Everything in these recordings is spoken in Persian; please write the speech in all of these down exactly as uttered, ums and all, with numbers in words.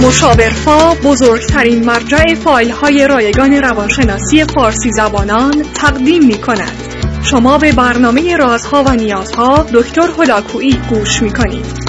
مشاورفا بزرگترین مرجع فایل های رایگان روانشناسی فارسی زبانان تقدیم می کند. شما به برنامه رازها و نیازها دکتر هلاکویی گوش می کنید.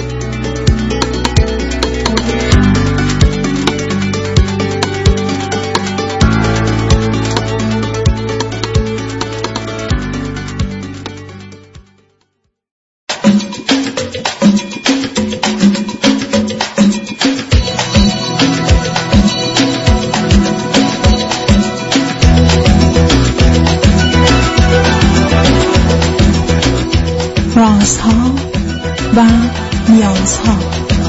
رازها و نیازها.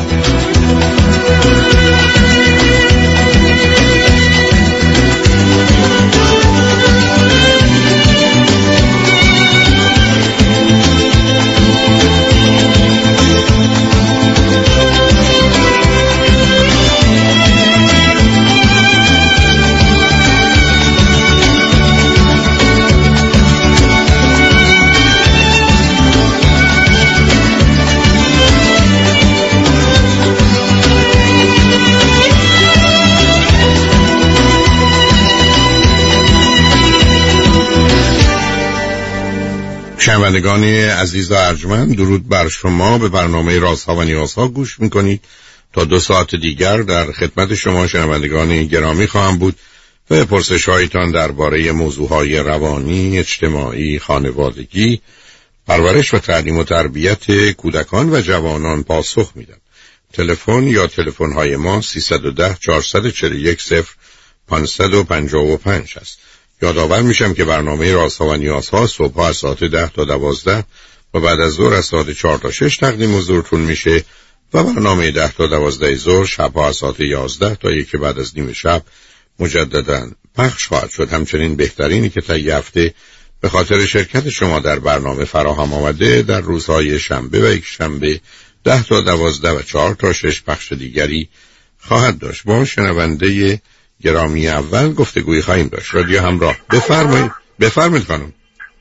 شنوندگان عزیز و ارجمند، درود بر شما. به برنامه رازها و نیازها گوش میکنید. تا دو ساعت دیگر در خدمت شما شنوندگان گرامی خواهم بود و پرسش هایتان درباره موضوعهای روانی، اجتماعی، خانوادگی، پرورش و تعلیم و تربیت کودکان و جوانان پاسخ میدم. تلفن یا تلفن های ما سیصد و ده چهارصد و چهل و یک صفر پانصد و پنجاه و پنج است. یادآور میشم که برنامه رازها و نیازها صبح از ساعت ده تا دوازده و بعد از ظهر از ساعت چهار تا شش تقدیم حضورتون میشه و برنامه ده تا دوازده ظهر شبها از ساعت یازده تا یک بعد از نیم شب مجددا پخش خواهد شد. همچنین بهترینی که طی هفته به خاطر شرکت شما در برنامه فراهم آمده در روزهای شنبه و یک شنبه ده تا دوازده و چهار تا شش پخش دیگری خواهد داشت. با شنونده گرامی اول گفتگویی خواهیم داشت. رادیو همراه، بفرمایید. بفرمایید خانم.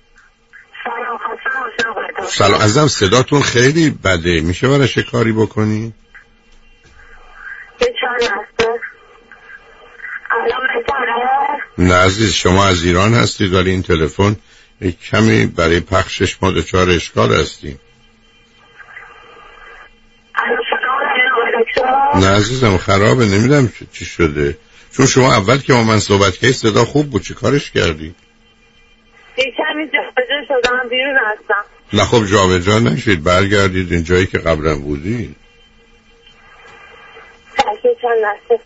سلام عزیزم، صداتون خیلی بده، میشه براش کاری بکنی؟ نه عزیز، شما از ایران هستید ولی این تلفن کمی برای پخشش ما دچار اشکال هستیم. نه عزیزم خرابه، نمیدونم چی شده، چون شما اول که با من صحبت کردی صدا خوب بود، چی کارش کردی؟ یک کمی جابجا شدم، بیرون هستم. نه خب جابجا نشید، برگردید این جایی که قبلا بودید. تاکید چند لحظه.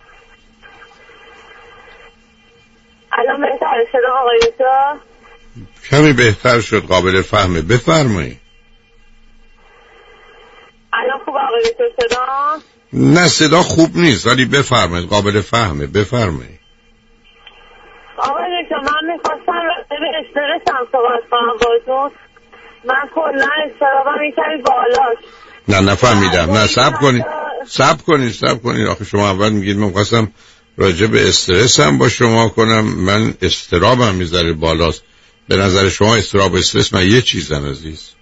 الان بهتر شد آقای دکتر؟ کمی بهتر شد، قابل فهمه. بفرمایید. الان خوب آقای دکتر صدا؟ نه صدا خوب نیست ولی بفرمایید، قابل فهمه. بفرمایید. آقای دکتر من میخواستم راجع به استرسم صحبت کنم باتون. من کلا استرابم یک کمی بالاست. نه نفهمیدم. نه صبر کنید صبر کنید صبر کنید آخه شما اول میگید من میخواستم راجع به استرسم با شما کنم، من استرابم میذاره بالاست. به نظر شما استراب و استرس من یه چیزن عزیز؟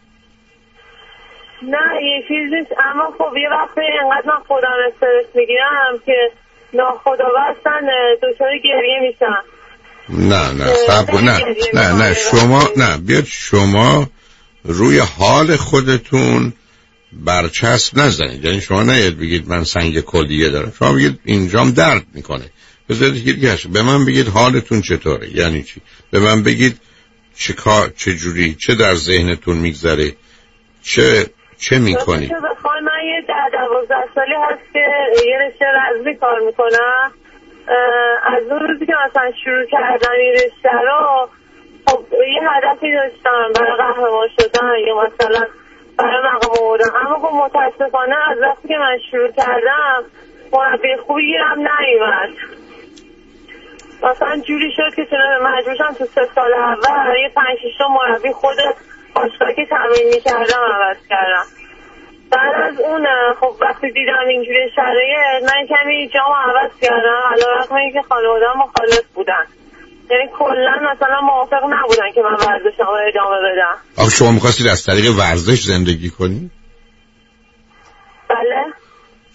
نه یه چیز نیست، اما خب یه وقتی اینقدر من خودم استرس میگیرم که ناخودآگاه دچار گریه میشم. نه نه صبر کن. نه نه نه شما نه بیاد شما روی حال خودتون برچسب نزنید. یعنی شما نیاد بگید من سنگ کلیه دارم، شما بگید اینجام درد میکنه. بذارید که به من بگید حالتون چطوره. یعنی چی؟ به من بگید چه کار، چه جوری، چه در ذهنتون میگذره، چه چه میکنی؟ چه بخوای من یه ده دوازده سالی هست که یه رشته رزمی کار میکنم. از اون روزی که مثلا شروع کردم این رشته رو، خب یه هدفی داشتم برای قهرمان شدن یا مثلا برای مقام آوردن، اما خب متاسفانه از وقتی که من شروع کردم مربی خوبی گیرم نیومد. مثلا جوری شد که چنانه مجبور شدم تو سه سال اول یه پنج شش تا مربی خود باشگاهی که تمرین میکردم عوض کردم. بعد از اون خب وقتی دیدم اینجوری شرایط من کمی جامو عوض کردم، علیرغم اینکه خانواده‌ام مخالف بودن. یعنی کلا مثلا موافق نبودن که من ورزشم رو ادامه بدم. آخه شما می‌خواستید از طریق ورزش زندگی کنی؟ بله.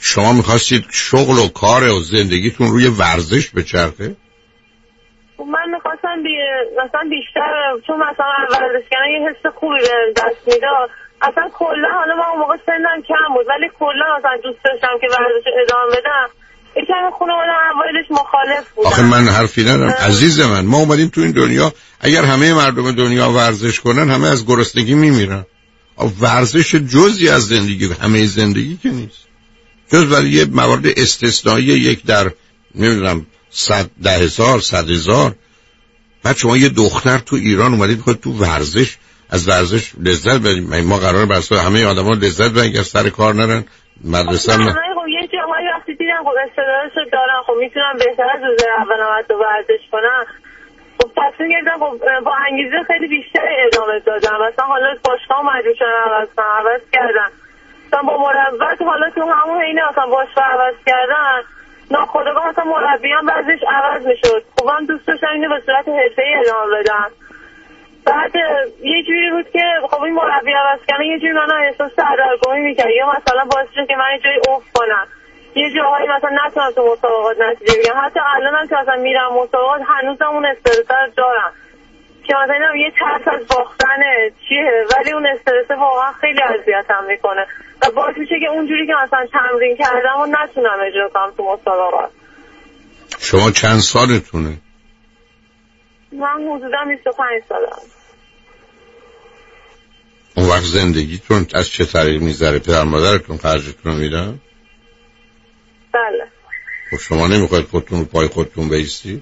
شما میخواستید شغل و کار و زندگیتون روی ورزش بچرخه؟ من میخواستم بی... مثلا بیشتر، چون مثلا ورزش کردن یه حس خوبی به دست میداد. اصلا کلا حالا من اون موقع سنم کم بود ولی کلا مثلا دوست داشتم که ورزش ادامه بدم. یکم خانواده اوایلش مخالف بودن. آخه من حرفی ندارم عزیز من، ما اومدیم تو این دنیا، اگر همه مردم دنیا ورزش کنن همه از گرسنگی میمیرن. ورزش جزئی از زندگی، همه زندگی که نیست، جز برای یه موارد استثنایی، یک در نمیدونم صد ده هزار صد هزار. بعد شما یه دختر تو ایران اومدید خود تو ورزش، از ورزش لذت ببرید. ما قراره بر اساس همه آدما لذت ببرن اگر سر کار نرن مدرسه. من یه جاهایی وقتی دیدم خب استعدادشو دارم، خب میتونم بهتر از روز اول اومد و ورزش کنم، خب تصمیم گرفتم خب با انگیزه خیلی بیشتر ادامه دادم. مثلا حالا باشگاه مجبور شدم عوض کنم، عوض کردم. مثلا با مربیت حالا تو همون حینه مثلا باشگاه عوض کردن ناخودآگاه مثلا مربیان بعضیش عوض میشد. خب من دوست داشتم اینو به صورت حرفه‌ای ادامه بدم. بعد یه جوری بود که خب این مربی عوض کردن یه جوری منو احساس سردرگمی میکرد، یا مثلا باعث شد که من یه جایی افت کنم، یه جاهایی مثلا نتونم تو مسابقات نتیجه بگیرم. حتی الانم که مثلا میرم مسابقات هنوزم اون استرس رو دارم که مثلا یه ترس از باختنه چیه، ولی اون استرس واقعا خیلی اذیتم میکنه و باعث میشه که اونجوری که مثلا تمرین کردم و نتونم اجرا کنم تو مسابقات. شما چند سالتونه؟ من حدودا بیست و پنج سالم. اون وقت زندگیتون از چه طریق میذاره؟ پدر مادرتون خرجتون رو میدن؟ بله. خب شما نمیخواید خودتون رو پای خودتون بایستی؟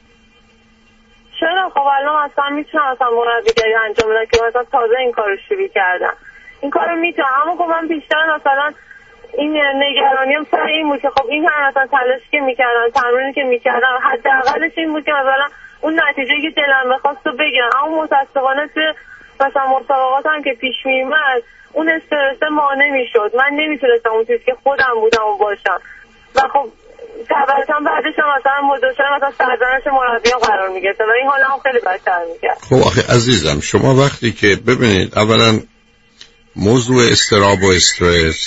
چرا؟ خب الان مثلا میتونم مثلا مربیگری انجام بدم که مثلا تازه این کارو شروع کردم، این کارو میتونم. اما خب من بیشتر مثلا این نگرانیم سر این بود که خب این هم مثلا تلاش که میکردم، تمرینی که میکردم، حداقلش این بود که مثلا اون نتیجه‌ای که دلم بخواست رو بگیرم. اما متاسفانه تو مثلا مسابقات هم که پیش میومد اون استرس مانع میشد، من نمیتونستم اون چیزی که خودم بودم و باشم و خب طبعا بعدش هم مثلا مدوشن مثلا سرزنش مربیان قرار میگرفتم و این حالا هم خیلی بدتر میکرد. خب آخه عزیزم شما وقتی که ببینید اولا موضوع اضطراب و استرس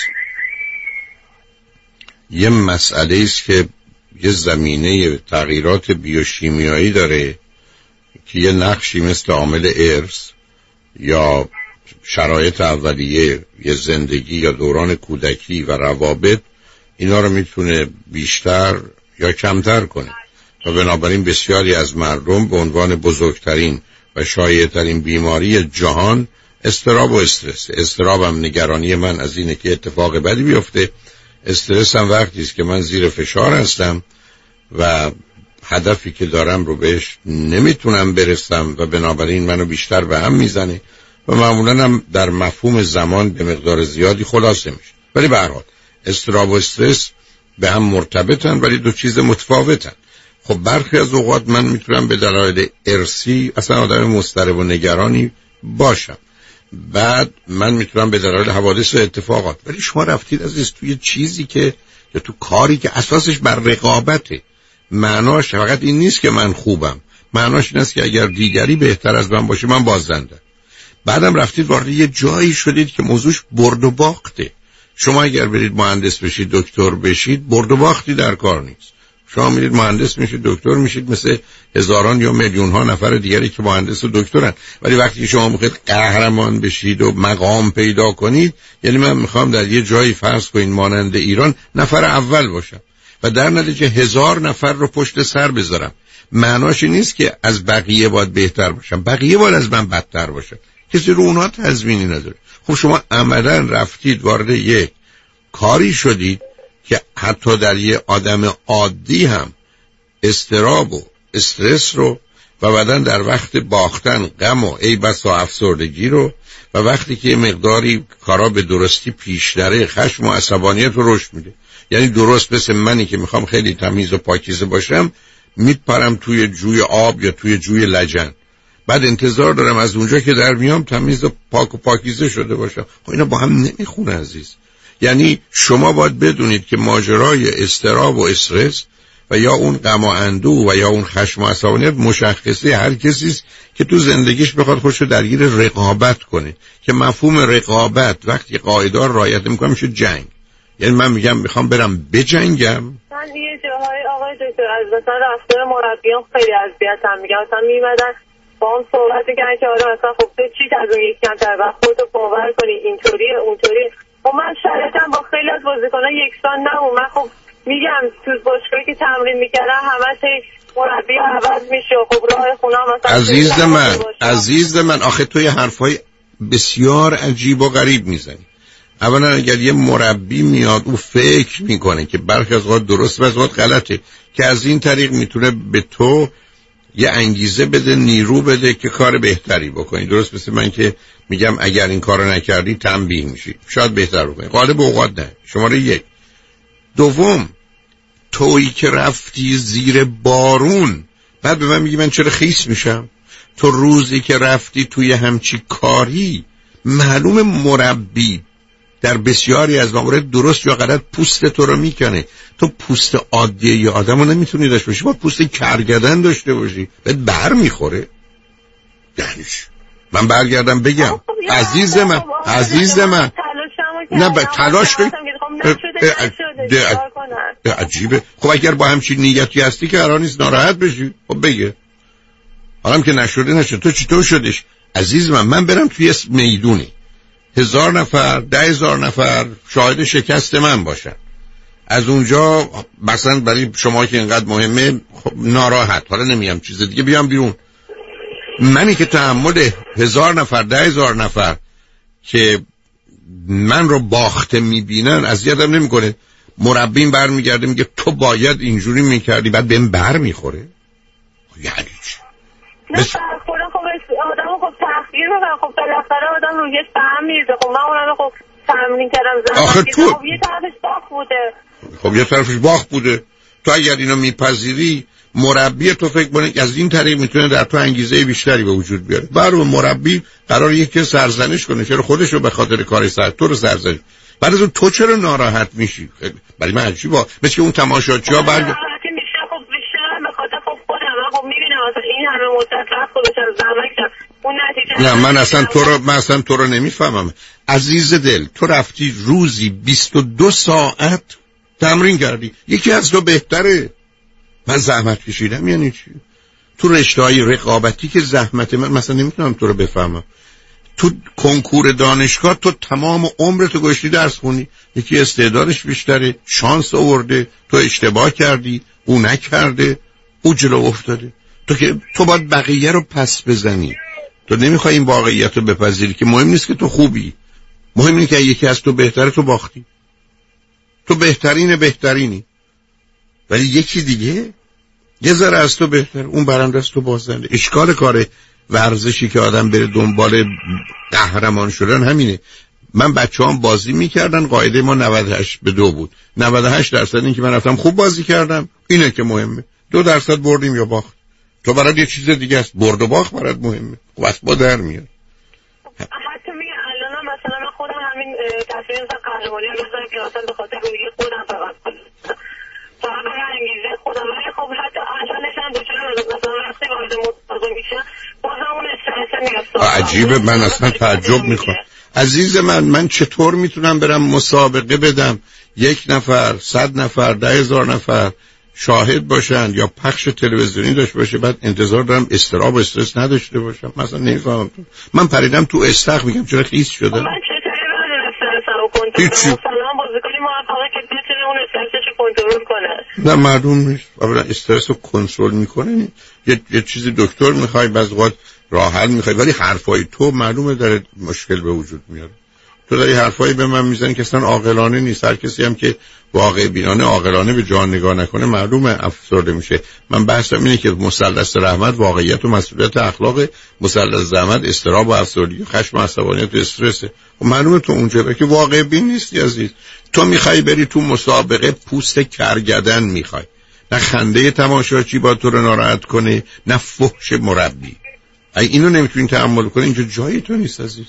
یه مسئله است که یه زمینه تغییرات بیوشیمیایی داره که یه نقشی مثل عامل ارث یا شرایط اولیه یه زندگی یا دوران کودکی و روابط اینا رو میتونه بیشتر یا کمتر کنه و بنابراین بسیاری از مردم به عنوان بزرگترین و شایع‌ترین بیماری جهان اضطراب و استرس. اضطراب هم نگرانی من از اینه که اتفاق بدی بیفته، استرس هم وقتی است که من زیر فشار هستم و هدفی که دارم رو بهش نمیتونم برسم و بنابراین منو بیشتر به هم میزنه و معمولا هم در مفهوم زمان به مقدار زیادی خلاصه میشه. ولی به هر حال اضطراب و استرس به هم مرتبطن ولی دو چیز متفاوتن. خب برخی از اوقات من میتونم به دلایل ارثی اصلا آدم مضطرب و نگرانی باشم، بعد من میتونم به دلایل حوادث و اتفاقات. ولی شما رفتید عزیز توی چیزی که یا تو کاری که اساسش بر رقابته. معناش فقط این نیست که من خوبم، معناش این است که اگر دیگری بهتر از من باشه من بازنده. بعدم رفتید وارد یه جایی شدید که موضوعش برد و باخته. شما اگر برید مهندس بشید دکتر بشید برد و باختی در کار نیست. شما میرید مهندس میشید دکتر میشید مثل هزاران یا میلیون ها نفر دیگری که مهندس و دکترن. ولی وقتی شما میخواید قهرمان بشید و مقام پیدا کنید، یعنی من میخوام در یه جایی فرض کنین مانند ایران نفر اول باشم و در نتیجه هزار نفر رو پشت سر بذارم. معناش نیست که از بقیه باید بهتر باشم، بقیه باید از من بدتر باشن. کسی رو اونها تضمینی نداره. خب شما عملا رفتید وارد یک کاری شدید که حتی در یه آدم عادی هم اضطراب و استرس رو و بعداً در وقت باختن غم و ای بس و افسردگی رو و وقتی که مقداری کارا به درستی پیش نره خشم و عصبانیت رو رشد میده. یعنی درست مثل منی که میخوام خیلی تمیز و پاکیزه باشم میپرم توی جوی آب یا توی جوی لجن، بعد انتظار دارم از اونجا که در میام تمیز و پاک و پاکیزه شده باشم. خب اینا با هم نمیخونه عزیز. یعنی شما باید بدونید که ماجرای اضطراب و استرس و یا اون غم و اندوه و یا اون خشم و عصبانیت مشخصه هر کسی است که تو زندگیش بخواد خودشو درگیر رقابت کنه، که مفهوم رقابت وقتی قاعده را رعایت میکنه میشه جنگ. یعنی من میگم میخوام برم بجنگم. من یه جاهای آقای دکتر از مثلا رفتار مربیان خیلی اذیتم میگم، مثلا میمدن با هم صحبت میکنن که آره مثلا خب تو چی از اون یک کمتر و خودتو باور کنی اینطوریه اونطوریه. خب من شرایطم با خیلی از بازیکنان یکسان نبود. من خب میگم تو باشگاهی که تمرین میکردم همش مربی عوض میشه. خب راه خونه مثلا عزیز من عزیز من آخه تو یه حرفای بسیار عجیب و غریب میزنی. اولا اگر یه مربی میاد او فکر میکنه که برخی از اوقات درست و از اوقات غلطه که از این طریق میتونه به تو یه انگیزه بده، نیرو بده که کار بهتری بکنی. درست مثل من که میگم اگر این کارو نکردی تنبیه میشی، شاید بهتر بکنی. غالب اوقات نه. شماره یک. دوم، تویی که رفتی زیر بارون بعد به من میگی من چرا خیس میشم؟ تو روزی که رفتی توی همچی کاری، معلوم مربی در بسیاری از موارد درست یا غلط پوست تو رو میکنه. تو پوست عادی یه آدم رو نمیتونی داشته باشی، با پوست کرگدن داشته باشی. بهت بر میخوره. یعنیش من برگردم بگم عزیز من عزیز من نه به تلاش کنی عجیبه. خب اگر با همچین نیتی هستی که قرار نیست ناراحت بشی، خب بگه حالا که نشده نشده. تو چطور شدش عزیز من؟ من برم توی میدونی هزار نفر ده هزار نفر شاهد شکست من باشن، از اونجا مثلا برای شما که اینقدر مهمه خب ناراحت، حالا نمیام چیز دیگه بیام بیرون. منی که تحمل هزار نفر ده هزار نفر که من رو باخته میبینن اذیتم نمیکنه. مربیم برمیگرده میگه تو باید اینجوری میکردی، بعد بهم بر میخوره. یعنی چی؟ نه بس... خودم خب آدم خب تحقیر میکنم. خب بالاخره آدم روی فهم میرزه. خب من اونم خب تمرین کردم زمان که خب یه طرفش باخت بوده. خب یه طرفش باخت بوده. تو اگر اینو میپذیری مربی تو فکر کنه از این طریق میتونه در تو انگیزه بیشتری به وجود بیاره. برای مربی قرار یکی سرزنش کنه، چرا خودش رو به خاطر کار سر تو رو سرزنش. بعد از اون تو چرا ناراحت میشی؟ برای من عجیبه. مثل اون تماشاچی‌ها برگ میشه. خب بیشتر به خاطر خب خودم خب میبینم مثلا این همه مدت رفت خودش زحمت اون نتیجه. نه من اصلا تو رو من اصلا تو رو نمیفهمم عزیز دل. تو رفتی روزی بیست و دو ساعت تمرین کردی، یکی از تو بهتره. من زحمت کشیدم یعنی چی؟ تو رشته‌های رقابتی که زحمت من مثلا نمیتونم تو رو بفهمم. تو کنکور دانشگاه تو تمام عمرتو گذاشتی درس خونی، یکی استعدادش بیشتره، شانس آورده، تو اشتباه کردی، او نکرده، او جلو افتاده. تو که تو باید بقیه رو پس بزنی. تو نمیخوای این واقعیت رو بپذیری که مهم نیست که تو خوبی، مهم اینه که یکی از تو بهتره تو باختی. تو بهترین بهترینی، ولی یکی دیگه یه ذره از تو بهتر، اون برنده است تو بازنده. اشکال کار ورزشی که آدم بره دنبال قهرمان شدن همینه. من بچه‌هام بازی میکردن، قاعده ما نود و هشت به دو بود. نود و هشت درصد این که من رفتم خوب بازی کردم اینه که مهمه. دو درصد بردیم یا باخت. تو برات یه چیز دیگه است، برد و باخت برات مهمه. واسه با در میاد. حتی میگه الان مثلا من خودم همین تصمیم مثلا قهرمانی رو دارم که مثلا به خاطر روی خودم فقط فقط من انگیزه خودم. ولی خب حتی الانش هم دوچاره مثلا وقتی وارد مسابقه میشم بازم اون استرس میاد. عجیبه. من اصلا تعجب میکنم عزیز من. من چطور میتونم برم مسابقه بدم یک نفر صد نفر ده هزار نفر شاهد باشن یا پخش تلویزیونی داشته باشه، بعد انتظار دارم استراب و استرس نداشته باشم؟ مثلا نمیفهمم. من پریدم تو استخ میگم چرا خیس شده. من چطوری بدون استرسمو کنترل کنم؟ مثلا بازیکنی موفقه که بتونه اون استرسشو کنترل کنه. نه معلوم نیست. اولا استرس رو کنترل میکنه یه یه چیزی دکتر میخوای، بعضی وقت راه حل میخوای، ولی حرفای تو معلومه داره مشکل به وجود میاره. تو داری حرفایی به من میزنی که اصلا عاقلانه نیست. هر کسی هم که واقع بینانه عاقلانه به جان نگاه نکنه معلومه افسرده میشه. من بحثم اینه که مثلث رحمت واقعیت و مسئولیت اخلاق، مثلث زحمت استراب و افسردگی، خشم و عصبانیت و استرس. و معلومه تو اونجا که واقع بین نیستی عزیز. تو میخوای بری تو مسابقه پوست کرگدن میخوای، نه خنده تماشاچی با تو رو ناراحت کنه، نه فحش مربی. ای اینو نمیتونی تحمل کنی، اینجا جای تو نیست عزیز.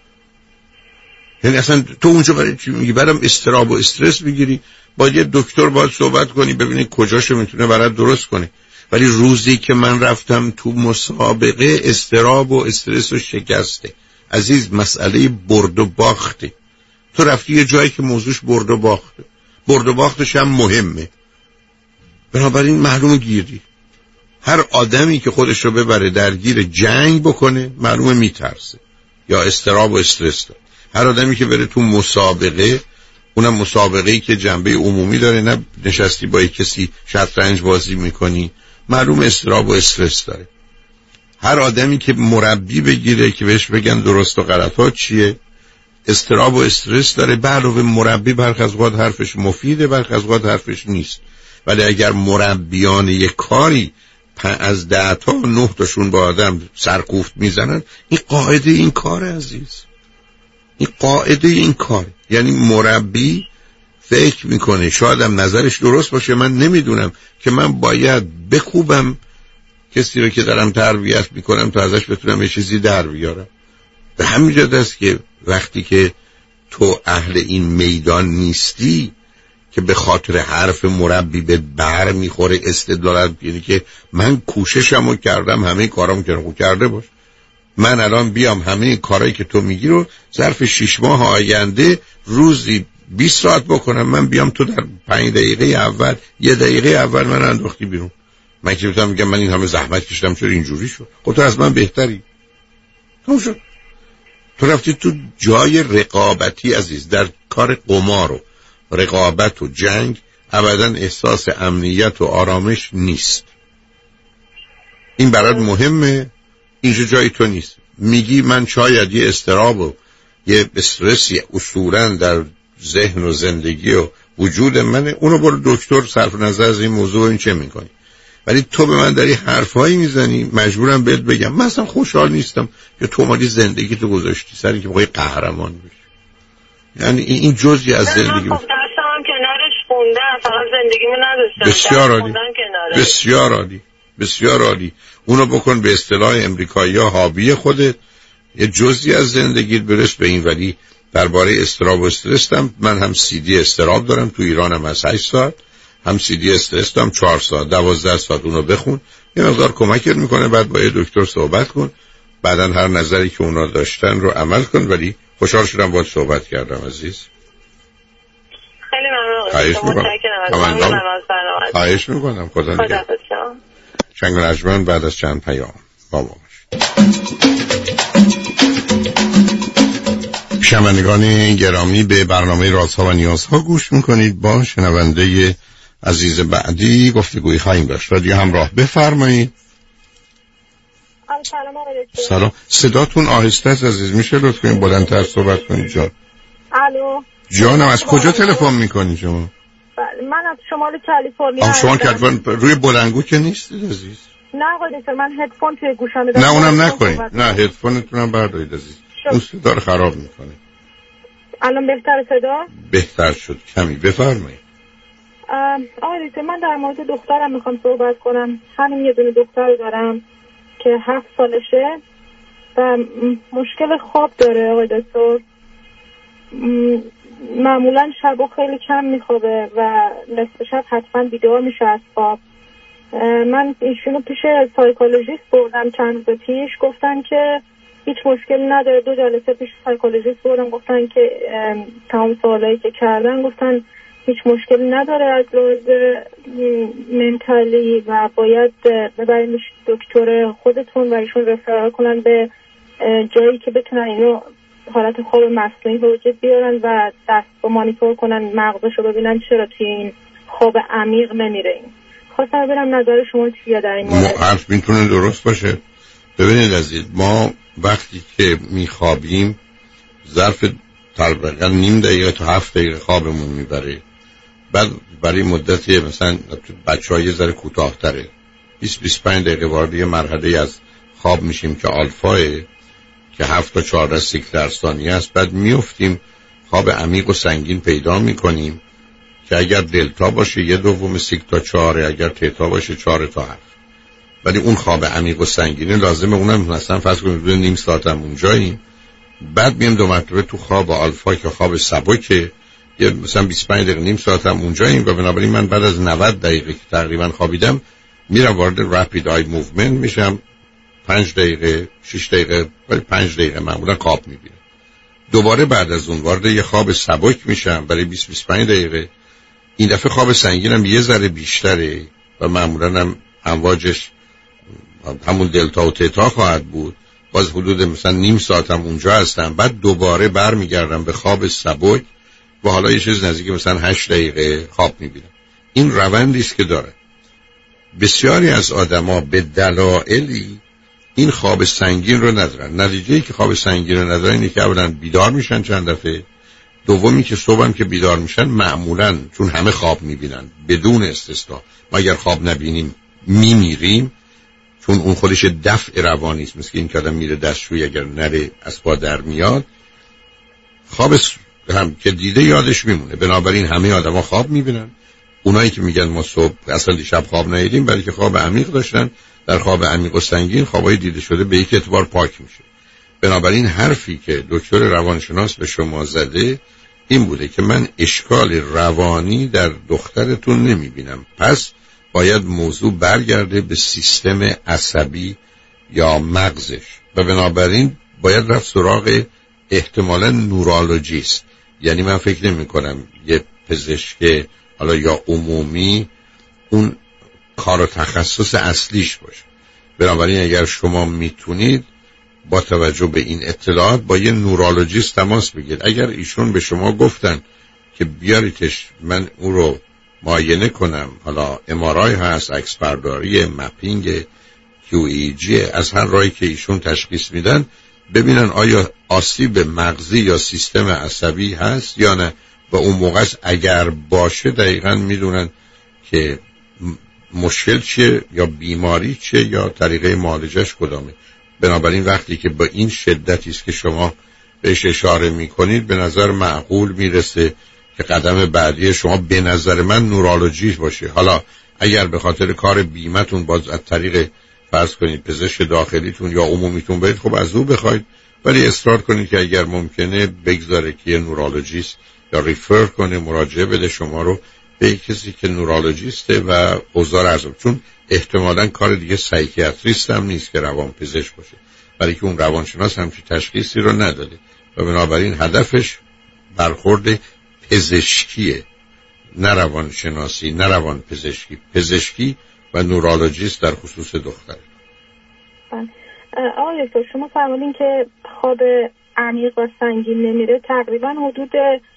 یعنی اصلا تو اونجا برای چی میگی؟ برام استراب و استرس بگیری، با یه دکتر باید صحبت کنی ببینی کجاشو میتونه برات درست کنه. ولی روزی که من رفتم تو مسابقه استراب و استرس و شکسته عزیز، مسئله برد و باخته. تو رفتی یه جایی که موضوعش برد و باخته، برد و باختش هم مهمه، بنابراین معلومه گیری. هر آدمی که خودش رو ببره درگیر جنگ بکنه معلومه میترسه یا اضطراب و استرس داره. هر آدمی که بره تو مسابقه، اونم مسابقه‌ای که جنبه عمومی داره، نه نشستی با یک کسی شطرنج بازی میکنی، معلومه اضطراب و استرس داره. هر آدمی که مربی بگیره که بهش بگن درست و غلطات چیه، اضطراب و استرس داره. به علاوه مربی برخی از اوقات حرفش مفیده، برخی از اوقات حرفش نیست. ولی اگر مربیان یک کاری از ده تا نه تاشون با آدم سرکوفت میزنن، این قاعده این کار عزیز، این قاعده این کار. یعنی مربی فکر میکنه، شاید هم نظرش درست باشه، من نمیدونم، که من باید بکوبم کسی رو که دارم تربیت میکنم تا ازش بتونم یه چیزی در بیارم. به همین جهت است که وقتی که تو اهل این میدان نیستی که به خاطر حرف مربی به بر میخوره استدلالت، یعنی که من کوششمو کردم، همه کارامو کردم، کرده باش، من الان بیام همه کارهایی که تو میگی رو ظرف شش ماه آینده روزی بیست ساعت بکنم، من بیام تو در پنج دقیقه اول، یه دقیقه اول من انداختی بیرون، من که بتونم میگم من این همه زحمت کشیدم چرا اینجوری شد؟ خب تو از من بهتری. تموم شد. تو رفتی تو جای رقابتی عزیز، در کار قمار و رقابت و جنگ ابدا احساس امنیت و آرامش نیست. این برات مهمه، اینجا جای تو نیست. میگی من شاید یه اضطراب و یه استرسی اصولا در ذهن و زندگی و وجود منه، اونو برو دکتر صرف نظر از این موضوع این چه میکنی. ولی تو به من داری حرفایی میزنی، مجبورم بهت بگم من اصلا خوشحال نیستم که تو مالی زندگی تو گذاشتی سری که بخوای قهرمان بشی. یعنی این جزئی از زندگی. خب درسم کنارش خوندم، فقط زندگیمو نداشتم. بسیار عالی، بسیار عالی، بسیار عالی. اونو بکن به اصطلاح امریکایی‌ها هابی خودت، یه جزئی از زندگیت برس به این. ولی درباره استراب و استرس هم من هم سی دی استراب دارم، تو ایرانم از هشت ساعت، هم سی دی استرس دارم چهار ساعت، دوازده ساعت. اونو بخون، یه مقدار کمکت میکنه. بعد با یه دکتر صحبت کن، بعدن هر نظری که اونا داشتن رو عمل کن. ولی خوشحال شدم باهات صحبت کردم عزیز. خیلی ممنون. خواهش میکنم. خواهش میکنم. خدا نگهدار. شنگ نجمن بعد از چند پیام با ما باشید. شنوندگان گرامی، به برنامه رازها و نیازها گوش میکنید. با شنونده عزیز بعدی گفتگویی خواهیم داشت. رادیو همراه، بفرمایید. سلام آقای دکتر. سلام. صداتون آهسته است عزیز، میشه لطفاً بلندتر صحبت کنید جان؟ الو جانم، از کجا تلفن میکنی شما؟ من از شمال کالیفرنیا. آم شما کالیفرنیا روی بلندگو که نیستید عزیز؟ نه آقای دکتر، من هدفون توی گوشم دارم. نه اونم نکنید، نه هدفونتون هم بردارید عزیز، اون صدا رو خراب میکنه. الان بهتر صدا؟ بهتر شد کمی، بفرمایید. آقای دکتر، من در مورد دخترم میخوام صحبت کنم. همین یه دونه دختر دارم که هفت سالشه و مشکل خواب داره آقای دکتر. معمولا شبا خیلی کم میخوابه و نصف شب حتما بیدار میشه از خواب. من ایشونو پیش سایکولوژیست بردم چند روز پیش، گفتن که هیچ مشکلی نداره. دو جلسه پیش سایکولوژیست بردم، گفتن که تمام سوالایی که کردن گفتن هیچ مشکلی نداره از لحاظ منتالی و باید ببریمش دکتر خودتون و ایشون رفرال کنن به جایی که بتونن اینو حالت خواب مصنوعی به وجود بیارن و دست با مانیتور کنن مغزشو ببینن چرا توی این خواب عمیق نمیره. این خواستم ببینم نظر شما چیه در این مورد. حرف میتونه درست باشه. ببینید عزیز، ما وقتی که میخوابیم ظرف تقریبا نیم دقیقه تا هفت دقیقه خوابمون میبره. بعد برای مدتی مثلا بچه‌ها یه ذره کوتاه‌تره، بیست بیست و پنج دقیقه وارد یه مرحله از خواب میشیم که آلفاه که هفت تا چهارده سیکل در ثانیه است. بعد میافتیم خواب عمیق و سنگین پیدا میکنیم که اگر دلتا باشه یه دوم سیکل تا چهاره، اگر تتا باشه چهار تا هفت. ولی اون خواب عمیق و سنگینه لازمه اونم مثلا فرض کنیم دو نیم ساعت هم اونجاییم. بعد میام دو مرتبه تو خواب آلفا که خواب سبکه، یه مثلا بیست و پنج دقیقه نیم ساعت هم اونجاییم. و بنابراین من بعد از نود دقیقه که تقریبا خوابیدم میرم وارد رپید آی موومنت میشم. پنج دقیقه شش دقیقه ولی پنج دقیقه معمولا خواب میبینم. دوباره بعد از اون وارد یه خواب سبک میشم برای بیست تا بیست و پنج دقیقه. این دفعه خواب سنگینم یه ذره بیشتره و معمولا هم امواجش همون دلتا و تتا خواهد بود. باز حدود مثلا نیم ساعت هم اونجا هستم، بعد دوباره برمیگردم به خواب سبک و حالا یه چیز نزدیک مثلا هشت دقیقه خواب میبینم. این روندی است که داره. بسیاری از آدما به دلایلی این خواب سنگین رو ندارن. نتیجه‌ای که خواب سنگین رو ندارن اینه که اولا بیدار میشن چند دفعه، دومی که صبح هم که بیدار میشن معمولا چون همه خواب میبینن بدون استثنا، ما اگر خواب نبینیم میمیریم، چون اون خودش دفع روانی است، مثل این که آدم میره دستشویی اگر نره از پا در میاد. خواب هم که دیده یادش میمونه. بنابراین همه آدما خواب میبینن. اونایی که میگن ما صبح اصلا دیشب خواب ندیدیم برای که خواب عمیق داشتن، در خواب عمیق و سنگین خوابای دیده شده به یک اعتبار پاک میشه. بنابراین حرفی که دکتر روانشناس به شما زده این بوده که من اشکال روانی در دخترتون نمیبینم، پس باید موضوع برگرده به سیستم عصبی یا مغزش و بنابراین باید رفت سراغ احتمالاً نورولوژیست. یعنی من فکر نمی کنم یه پزشک حالا یا عمومی اون کار و تخصص اصلیش باشه. بنابراین اگر شما میتونید با توجه به این اطلاعات با یه نورولوژیست تماس بگیرید. اگر ایشون به شما گفتن که بیاریدش من اون رو معاینه کنم، حالا ام آر آی هست، عکس برداری، مپینگ، کیو ای جی، از هر راهی که ایشون تشخیص میدن ببینن آیا آسیب مغزی یا سیستم عصبی هست یا نه، و اون موقع اگر باشه دقیقاً میدونن که مشکل چیه یا بیماری چیه یا طریقه معالجش کدامه. بنابراین وقتی که با این شدتی است که شما بهش اشاره میکنید به نظر معقول میرسه که قدم بعدی شما به نظر من نورولوژی باشه. حالا اگر به خاطر کار بیمتون باز از طریق فرض کنید پزشک داخلیتون یا عمومیتون برید، خب از او بخواید، ولی اصرار کنید که اگر ممکنه بگذاره که یه نورولوژیست یا ریفر کنه، مراجعه بده شما رو به کسی که نورولوژیسته و اوضاع ارزم، چون احتمالاً کار دیگه سایکیاتریست هم نیست که روان پزشک باشه، برای که اون روانشناس همچین تشخیصی رو نداده و بنابراین هدفش برخورد پزشکیه، نه روانشناسی، نه روان پزشکی، پزشکی و نورولوژیست در خصوص دختر. آقای دکتر شما فرمودین که خواب عمیق و سنگین نمیره، تقریبا حدود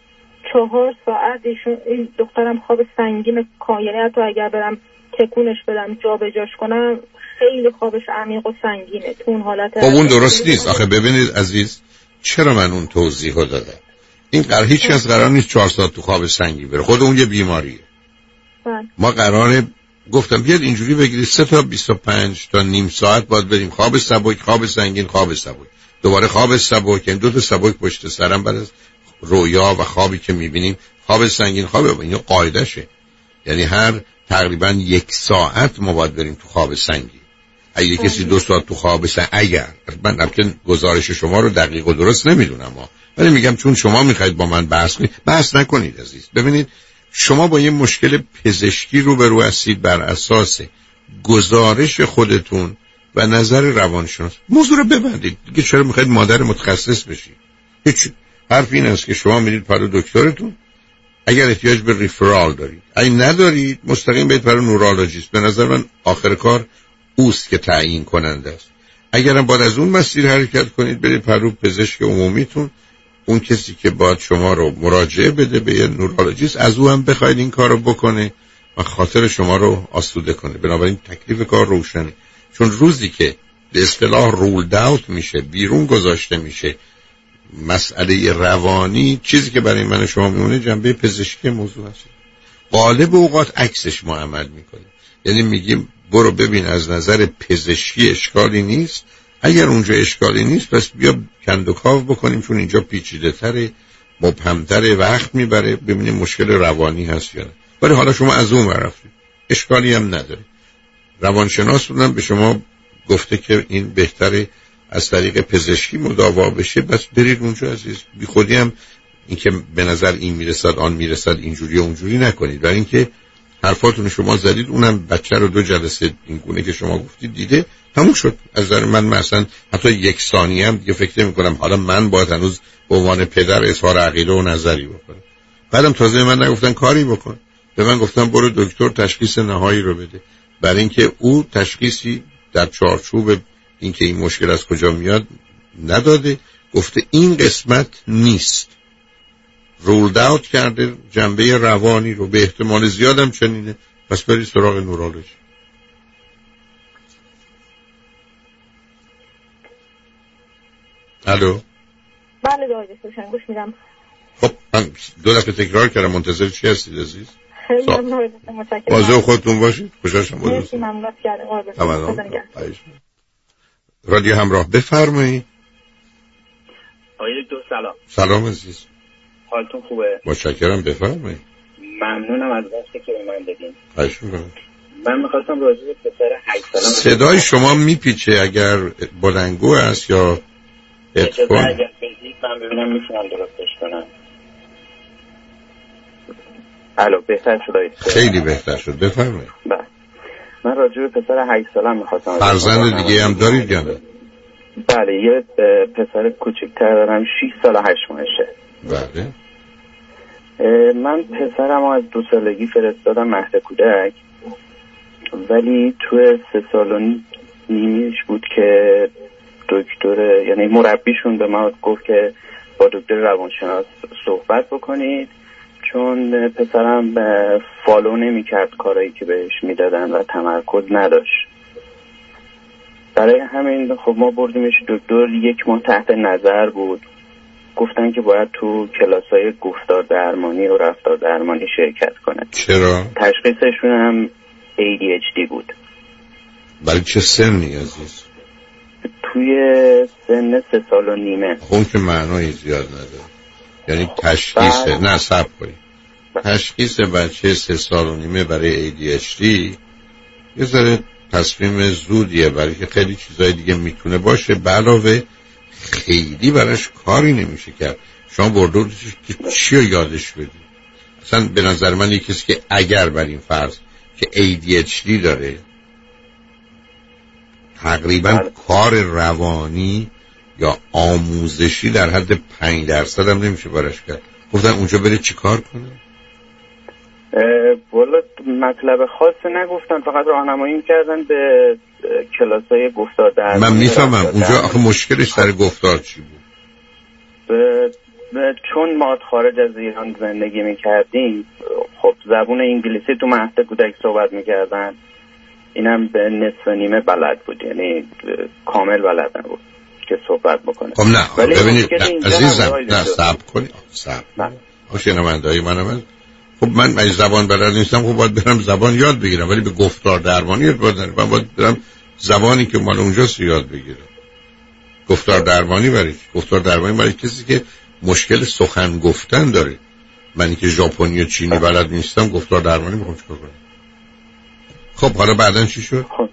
چهار ساعت ایشون این دخترم خواب سنگین کامل، حتی اگر برم تکونش بدم جا به جاش کنم خیلی خوابش عمیق و سنگینه تو اون حالت. خب اون درست نیست. آخه ببینید عزیز، چرا من اون توضیح رو دادم؟ این قرار هیچ کس قرار نیست چهار ساعت تو خواب سنگین بره، خود اون یه بیماریه. بله. ما قراره گفتم بیاد اینجوری بگیرید سه تا بیست و پنج تا نیم ساعت باید بریم خواب سبک، خواب سنگین، خواب سبک، دوباره خواب سبک، این دو تا سبک پشت سرم بعد از رویا و خوابی که میبینیم خواب سنگین، خواب این قاعده شه. یعنی هر تقریبا یک ساعت ما باید بریم تو خواب سنگین. اگه کسی دو ساعت تو خواب سنگین، اگر من البته گزارش شما رو دقیق و درست نمیدونم ها، ولی میگم چون شما میخواید با من بحث کنید، بحث نکنید عزیز. ببینید شما با یه مشکل پزشکی روبرو هستید بر اساس گزارش خودتون و نظر روانشناس. موضوع رو ببندید دیگه. چرا میخواید مادر متخصص بشید؟ هیچ. حرف این است که شما میرید پر دکترتون، اگر احتیاج به ریفرال دارید، اگه ندارید مستقیم برید پر نورولوژیست. به نظر من آخر کار اوست که تعیین کننده است. اگرم باید از اون مسیر حرکت کنید برید پر پزشک عمومیتون، اون کسی که باید شما رو مراجعه بده به یه نورولوژیست، از او هم بخواید این کارو بکنه و خاطر شما رو آسوده کنه. بنابراین تکلیف کار روشنه، چون روزی که به اصطلاح رولد اوت میشه، بیرون گذاشته میشه مسئله روانی، چیزی که برای من شما میمونه جنبه پزشکی موضوع هست. غالب اوقات عکسش ما عمل میکنیم، یعنی میگیم برو ببین از نظر پزشکی اشکالی نیست، اگر اونجا اشکالی نیست پس بیا کندوکاو بکنیم، چون اینجا پیچیده تره، مبهمتره، وقت میبره، ببینیم مشکل روانی هست یا نه. ولی حالا شما از اون رفتید، اشکالی هم نداره. روانشناس بودن به شما گفته که این بهتره از طریق پزشکی مداوا بشه، بس برید اونجا عزیز. بی خودی هم این که به نظر این میرسد آن میرسد اینجوری و اونجوری نکنید، برای اینکه حرفاتون شما زدید، اونم بچه رو دو جلسه این گونه که شما گفتید دیده، تموم شد. از نظر من مثلا حتی یک ثانیه هم دیگه فکر نمی‌کنم حالا من باید هنوز به عنوان پدر اظهار عقیده و نظری بکنم. بعدم تازه من نگفتن کاری بکن، به من گفتن برو دکتر تشخیص نهایی رو بده، برای اینکه او تشخیصی در چارچوب اینکه این مشکل از کجا میاد نداده، گفته این قسمت نیست، رولد اوت کرده جنبه روانی رو، به احتمال زیادم چنینه، پس برید سراغ نورولوژی. الو. بله دکتر گوش میدم. خب من دو دفعه تکرار کردم، منتظر چی هستید عزیز؟ خیلی ممنون، متشکرم. واضح خودتون باشید. خوشحال شدم. مرسی، ممنون کردم. رادیو همراه بفرمایید. آقای دکتر سلام. سلام عزیز. حالتون خوبه؟ متشکرم، بفرمایید. ممنونم از وقتی که به من دادین. خواهش می‌کنم. من می‌خواستم راجع به پسر هشت سالم صدای شما میپیچه، اگر بلندگو است یا اجازه اگر بدید من ببینم میتونم درستش کنم. الو بهتر شد؟ خیلی بهتر شد، بفرمایید. بله من راجع به پسر هشت سالم می‌خواستم. فرزند دیگه هم دارید یا نه؟ بله یه پسر کوچکتر دارم، شش سال و هشت ماهشه. بله. من پسرم از دو سالگی فرستادم مهد کودک، ولی تو سه سال و نیمیش بود که دکتر یعنی مربیشون به ما گفت که با دکتر روانشناس صحبت بکنید، چون پسرم فالو نمی کرد کارایی که بهش میدادن و تمرکز نداشت. برای همین خب ما بردیمش دکتر، یک ماه تحت نظر بود، گفتن که باید تو کلاسای گفتار درمانی و رفتار درمانی شرکت کنه. چرا؟ تشخیصشون هم ای دی اچ دی بود. برای چه سنی عزیز؟ توی سن سه سال و نیمه. خون که معنایی زیاد نداره، یعنی تشخیص بله. نه صبر کنید بله. تشخیص بچه سه سال و نیمه برای ای دی اچ دی یه ذره تصمیم زودیه، برای که خیلی چیزای دیگه میتونه باشه، به علاوه خیلی براش کاری نمیشه کرد. شما بردوردش که چی رو یادش بدید؟ اصلا به نظر من یکی کسی که اگر بر این فرض که ای دی اچ دی داره تقریبا بله. کار روانی یا آموزشی در حد پنج درصد هم نمیشه براش کرد. گفتن اونجا بره چی کار کنه؟ والا مطلب خاصی نگفتن، فقط راهنمایی کردن به کلاسای گفتار درمانی. من میفهمم اونجا آخه مشکلش سر گفتار چی بود؟ به چون ما خارج از ایران زندگی میکردیم، خب زبون انگلیسی تو مهد کودک صحبت میکردن، اینم به نصف نیمه بلد بود، یعنی کامل بلد نبود که صحبت بکنه. خب نه ببینید عزیزم، نه صبر کنید، صبر شنونده‌های من من خب من من زبان بلد نیستم، خب باید برم زبان یاد بگیرم، ولی به گفتار درمانی ارتباط نداره. من باید برم زبانی که مال اونجاست یاد بگیرم. گفتار درمانی برای گفتار درمانی برای کسی که مشکل سخن گفتن داره. منی که ژاپنی و چینی بلد نیستم، گفتار درمانی میخوام چیکار کنم؟ خب حالا بعدن چی شد؟ خب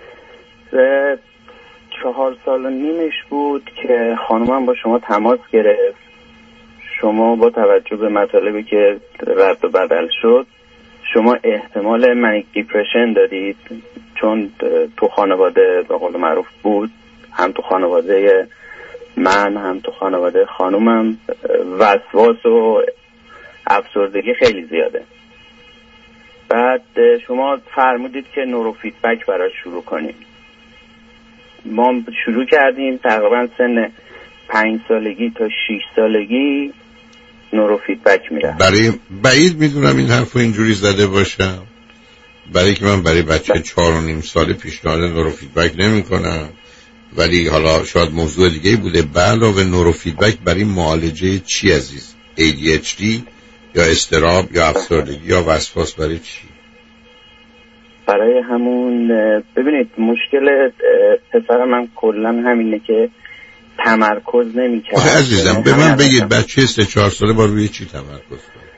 چهار سال و نیمش بود که خانومم با شما تماس گرفت. شما با توجه به مطالبی که رد و بدل شد، شما احتمال منیک دیپرشن دادید، چون تو خانواده به قول معروف بود، هم تو خانواده من هم تو خانواده خانومم وسواس و افسردگی خیلی زیاده. بعد شما فرمودید که نورو فیدبک براش شروع کنیم. ما شروع کردیم، تقریبا سن پنج سالگی تا شش سالگی نورو فیدبک میره. برای بعید میدونم این حرفو اینجوری زده باشم، برای که من برای بچه چهار و نیم ساله پیشنهاد نورو فیدبک نمی کنم، ولی حالا شاید موضوع دیگه بوده. به علاوه نورو فیدبک برای معالجه چی عزیز؟ ای دی اچ دی یا اضطراب یا افسردگی یا وسواس برای چی؟ برای همون ببینید مشکل پسر من کلا همینه که تمرکز نمی‌کنه. آخه عزیزم به من بگید بچه سه چهار ساله با روی چی تمرکز کنه؟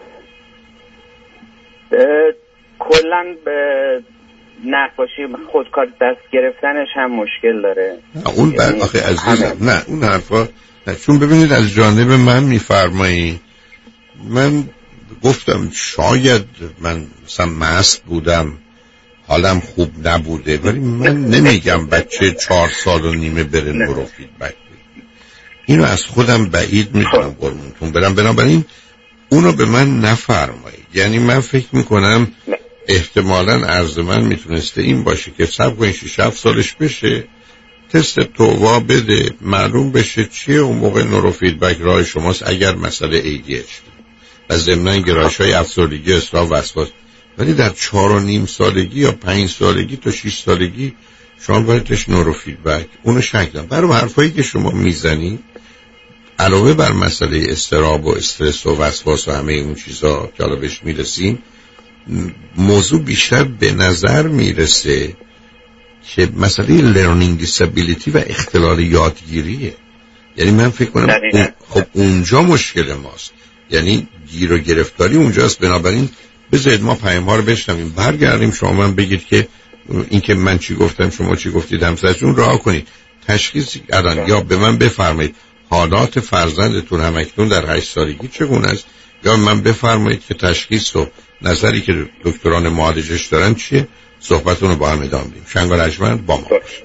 کلا به نقاشی خودکار دست گرفتنش هم مشکل داره. اون بر آخه عزیزم نه اون حرفا نه، چون ببینید از جانب من میفرمایید، من گفتم شاید من مثلا مست بودم، حالم خوب نبوده، ولی من نمیگم بچه چهار سال و نیمه بره نورو فیدبک. اینو از خودم بعید میکنم قربونتون برم، بنابراین اونو به من نفرمایید. یعنی من فکر میکنم احتمالاً عرض من میتونسته این باشه که صبر کنید شش هفت سالش بشه، تست تووا بده، معلوم بشه چیه، اون موقع نورو فیدبک راه شماست اگر مسئله ای دی اچ دی و ضمناً گرایش‌های افسردگی، اضطراب، وسواس. ولی در چهار و نیم سالگی یا پنج سالگی تا شش سالگی شما بایدش نورو فیدبک اونو شک دارم. برای حرفایی که شما میزنی علاوه بر مسئله اضطراب و استرس و وسواس و همه اون چیزا که حالا بهش میرسیم، موضوع بیشتر به نظر میرسه که مسئله لرنینگ دیسابیلیتی و اختلال یادگیریه. یعنی من فکر کنم اون خب اونجا مشکل ماست، یعنی گیر و گرفتاری اونجاست. بنابراین بذارید ما پیام ها رو بشنویم، برگردیم شما من بگید که این که من چی گفتم شما چی گفتید همسرتون راه کنید. تشخیص الان یا به من بفرمایید حالات فرزندتون همکنون در هشت سالگی چگونه است، یا من بفرمایید که تشخیص و نظری که دکتران معالجش دارن چیه. صحبتون رو با هم ادامه بدیم. شنگ و رجمند با ما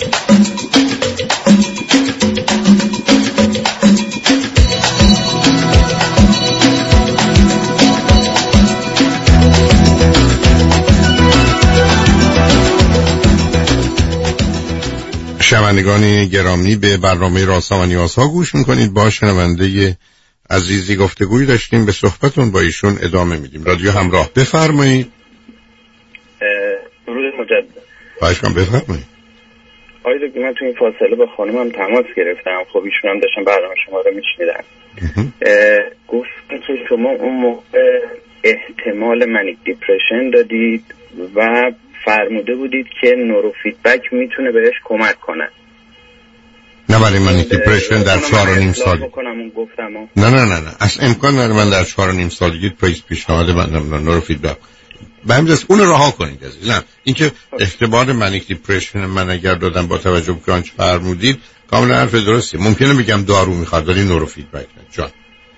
شنوندگان گرامی به برنامه رازها و نیازها گوش میکنید. با شنونده عزیزی گفتگوی داشتیم، به صحبتون با ایشون ادامه میدیم. رادیو همراه، بفرمایید. درود مجدد. خواهش کنم بفرمایید. آقای دکتر من تو این فاصله با خانمم تماس گرفتم، خب ایشون هم داشتن برنامه شما رو میشنیدن. گفتن که شما اون موقع احتمال منیک دیپرشن دادید و فرموده بودید که نورو فیدبک میتونه بهش کمک کنه. نه ولی منیک دیپرشن در چهار و نیم سال نه نه نه نه اصلا امکان نداره من در چهار و نیم سالگی پریس پیشنهاد من نورو فیدبک به همین جاست اون رها کنید عزیز. نه اینکه اختبار منیک دیپرشن من اگر دادم با توجه به آنچه فرمودید کاملا حرف درستی. ممکنه بگم دارو میخواد ولی نورو فیدبک نه جان.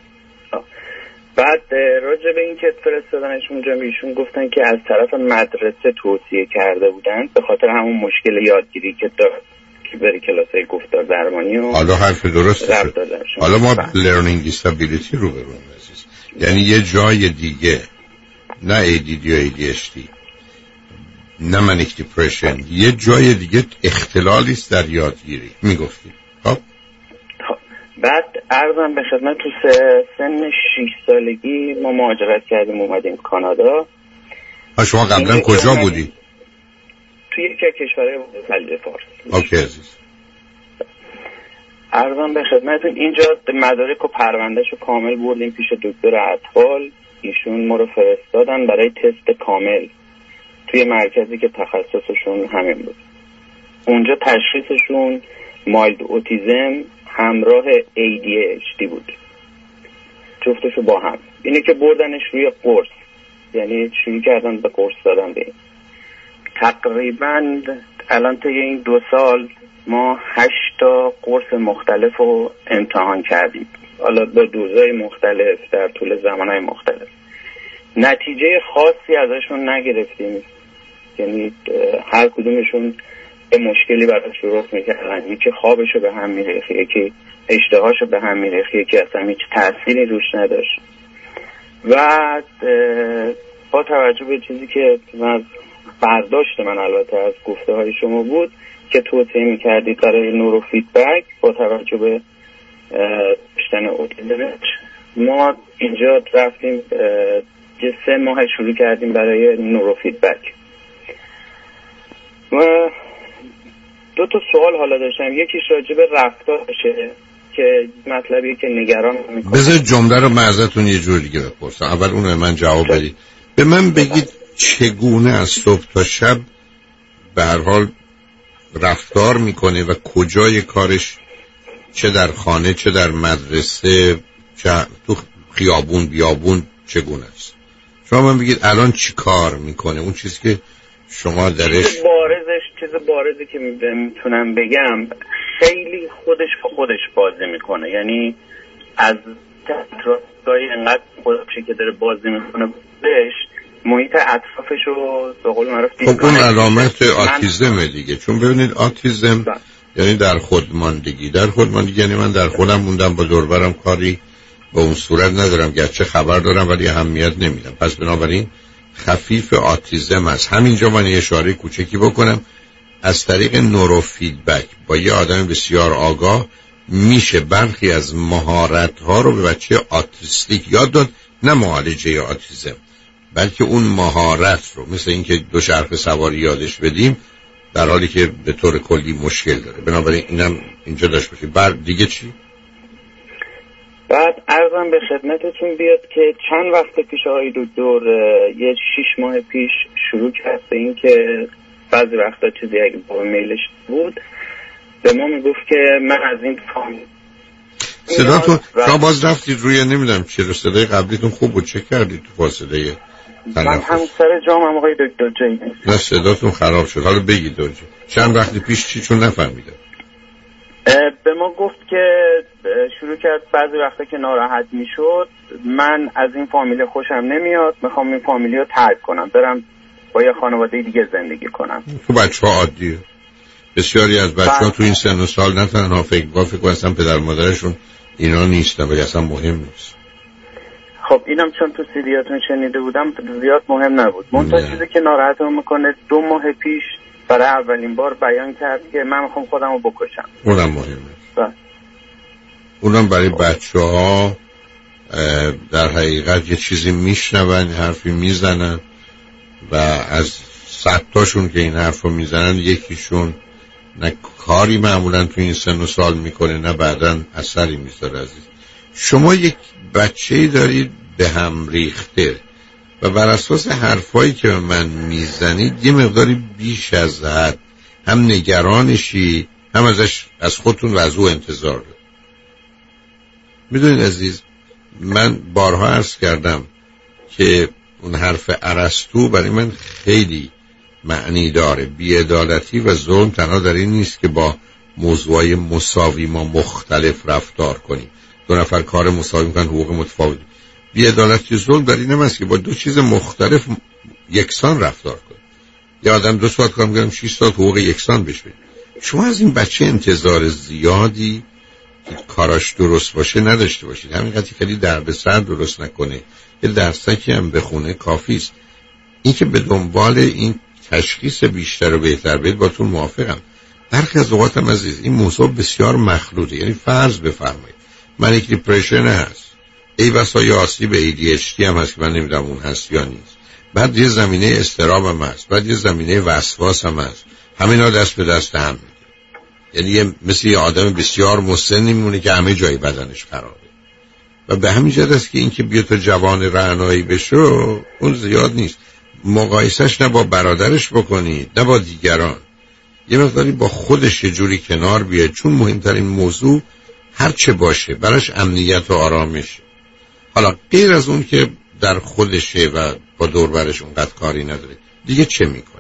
بعد راجع به این که فرستادنش اونجا ایشون گفتن که از طرف مدرسه توصیه کرده بودن به خاطر همون مشکل یادگیری که داره که بری کلاسای گفتار درمانی و حالا حرف درسته. حالا ما لرنینگ دیسابیلیتی رو برون عزیز، یعنی یه جای دیگه، نه ای دی دی و ای دی اچ دی نه منیک دیپرشن، یه جای دیگه اختلالی است در یادگیری میگفتید. خب بعد عرضم به خدمت تو سن شش سالگی ما مهاجرت کردیم اومدیم کانادا. شما قبلا کجا بودی؟ توی یکی از کشورهای خلیج فارس. اوکی عزیز. عرضم به خدمتتون اینجا مدارک و پروندهش رو کامل بردیم پیش دکتر اطفال، ایشون ما رو فرستادن برای تست کامل توی مرکزی که تخصصشون همین بود. اونجا تشخیصشون مایلد اوتیزم همراه ای دی اچ دی بود، جفتشو با هم. اینه که بردنش روی قرص، یعنی شروع کردن به قرص دادن به این. تقریبا الان طی این دو سال ما هشت تا قرص مختلف رو امتحان کردیم، حالا با دوزهای مختلف در طول زمانهای مختلف. نتیجه خاصی ازشون نگرفتیم، یعنی هر کدومشون به مشکلی براش درست میکردن. یکی خوابشو به هم میریخت، یکی اشتهاشو به هم میریخت، یکی اصلا هیچ تأثیری روش نداشت. و با توجه به چیزی که من برداشت من البته از گفته های شما بود که توصیه میکردید برای نورو فیدبک با توجه به داشتن اوتیزم، ما اینجا رفتیم یه سه ماه شروع کردیم برای نورو فیدبک. و دو تا سوال حالا داشتم، یکیش راجع به رفتارشه که مطلبیه که نگران میکنه. بذار جمله رو من ازتون یه جور دیگه بپرسم، اول اون رو من جواب بدید. به من بگید چگونه از صبح تا شب به هر حال رفتار میکنه و کجای کارش، چه در خانه چه در مدرسه چه تو خیابون بیابون چگونه است؟ شما من بگید الان چی کار میکنه، اون چیزی که شما درش بارزش چیز بارزی که میتونم بگم خیلی خودش با خودش بازی میکنه، یعنی از تطرافگاهی انقدر خودشه که داره بازی میکنه بهش محیط اطرافش رو به قول معروف خب اون علامت آتیزمه دیگه. چون ببینید آتیزم ده. یعنی در خودماندگی. در خودماندگی یعنی من در خودم موندم، با دوربرم کاری به اون صورت ندارم، گرچه خبر دارم ولی اهمیت نمیدم. پس بنابراین خفیف آتیزم است. همینجا من یه اشاره کوچکی بکنم، از طریق نورو فیدبک با یه آدم بسیار آگاه میشه برخی از مهارت‌ها رو به بچه آتیستیک یاد داد، نه معالجه آتیزم بلکه اون مهارت رو، مثل اینکه دو چرخ سواری یادش بدیم در حالی که به طور کلی مشکل داره. بنابراین اینم اینجا داشت باشه. بعد دیگه چی؟ بعد عرضم به خدمتتون بیاد که چند وقت پیش آقای دکتر یه شیش ماه پیش شروع کرد به این که بعضی وقتا چیزی اگه با میلش بود به ما میگفت که من از این فامیل صداتون شما باز رفتید روی نمیدونم چرا صدای قبلیتون خوب بود، چه کردید تو فاصله من هم سر جامم آقای دکتر جایی نه صداتون خراب شد. حالا بگید دوجه چند وقت پیش چی؟ چون نفهمیدم. به ما گفت که شروع کرد بعضی وقتا که ناراحت میشد من از این فامیل خوشم نمیاد، میخوام این فامیلی رو ترک کنم برم با یه خانواده دیگه زندگی کنم. تو بچه ها عادیه. بسیاری از بچه ها تو این سن و سال نه تنها فکر با فکر اصلا پدر مادرشون اینا نیستن ولی اصلا مهم نیست. خب اینم چون تو سیدیاتون شنیده بودم زیاد مهم نبود. منتها چیزی که ناراحتم میکنه دو ماه پیش برای اولین بار بیان کرد که من میخوام خودم رو بکشم. اونم مهمه. اونم برای بچه ها در حقیقت یه چیزی میشنون، حرفی میزنن و از صد تاشون که این حرف رو میزنن یکیشون نه کاری معمولا تو این سن و سال میکنه نه بعداً اثری میذاره. عزیز شما یک بچه‌ای دارید به هم ریخته و بر اساس حرفایی که من میزنید یه مقداری بیش از حد هم نگرانشی هم ازش از خودتون و از او انتظار دارید. میدونید عزیز من بارها عرض کردم که اون حرف ارسطو برای من خیلی معنی داره. بی‌عدالتی و ظلم تنها در این نیست که با موضوعی مساوی ما مختلف رفتار کنیم، دو نفر کار مساوی میکنن حقوق متفاوت. بی‌عدالتی و ظلم در این هم است که با دو چیز مختلف یکسان رفتار کنیم. یا آدم دو ساعت کار میکنم شش ساعت حقوق یکسان بشه. شما از این بچه انتظار زیادی که کاراش درست باشه نداشته باشید. همین قضیه خیلی دردسر درست نکنه، یه درسکی هم بخونه کافی است. این که به دنبال این تشخیص بیشتر و بهتر بید با تون موافقم. برخی از اوقاتم عزیز این موضوع بسیار مخلوطه. یعنی فرض بفرمایید منیک دیپرشن هست، ای بسا یا آسیب ای دی اچ دی هم هست که من نمیدونم اون هست یا نیست، بعد یه زمینه اضطراب هم هست، بعد یه زمینه وسواس هم هست. همینا دست به دست هم میده. یعنی یه مثل یه آدم بسیار مسنی میمونه که همه جای بدنش خرابه و به همین جهت است که این که بیا تو جوان رعنایی بشه اون زیاد نیست. مقایسش نه با برادرش بکنید نه با دیگران، یه مقداری با خودش یه جوری کنار بیاد، چون مهمترین موضوع هر چه باشه براش امنیت و آرامش. حالا غیر از اون که در خودشه و با دور برش اونقدر کاری نداره دیگه چه میکنه؟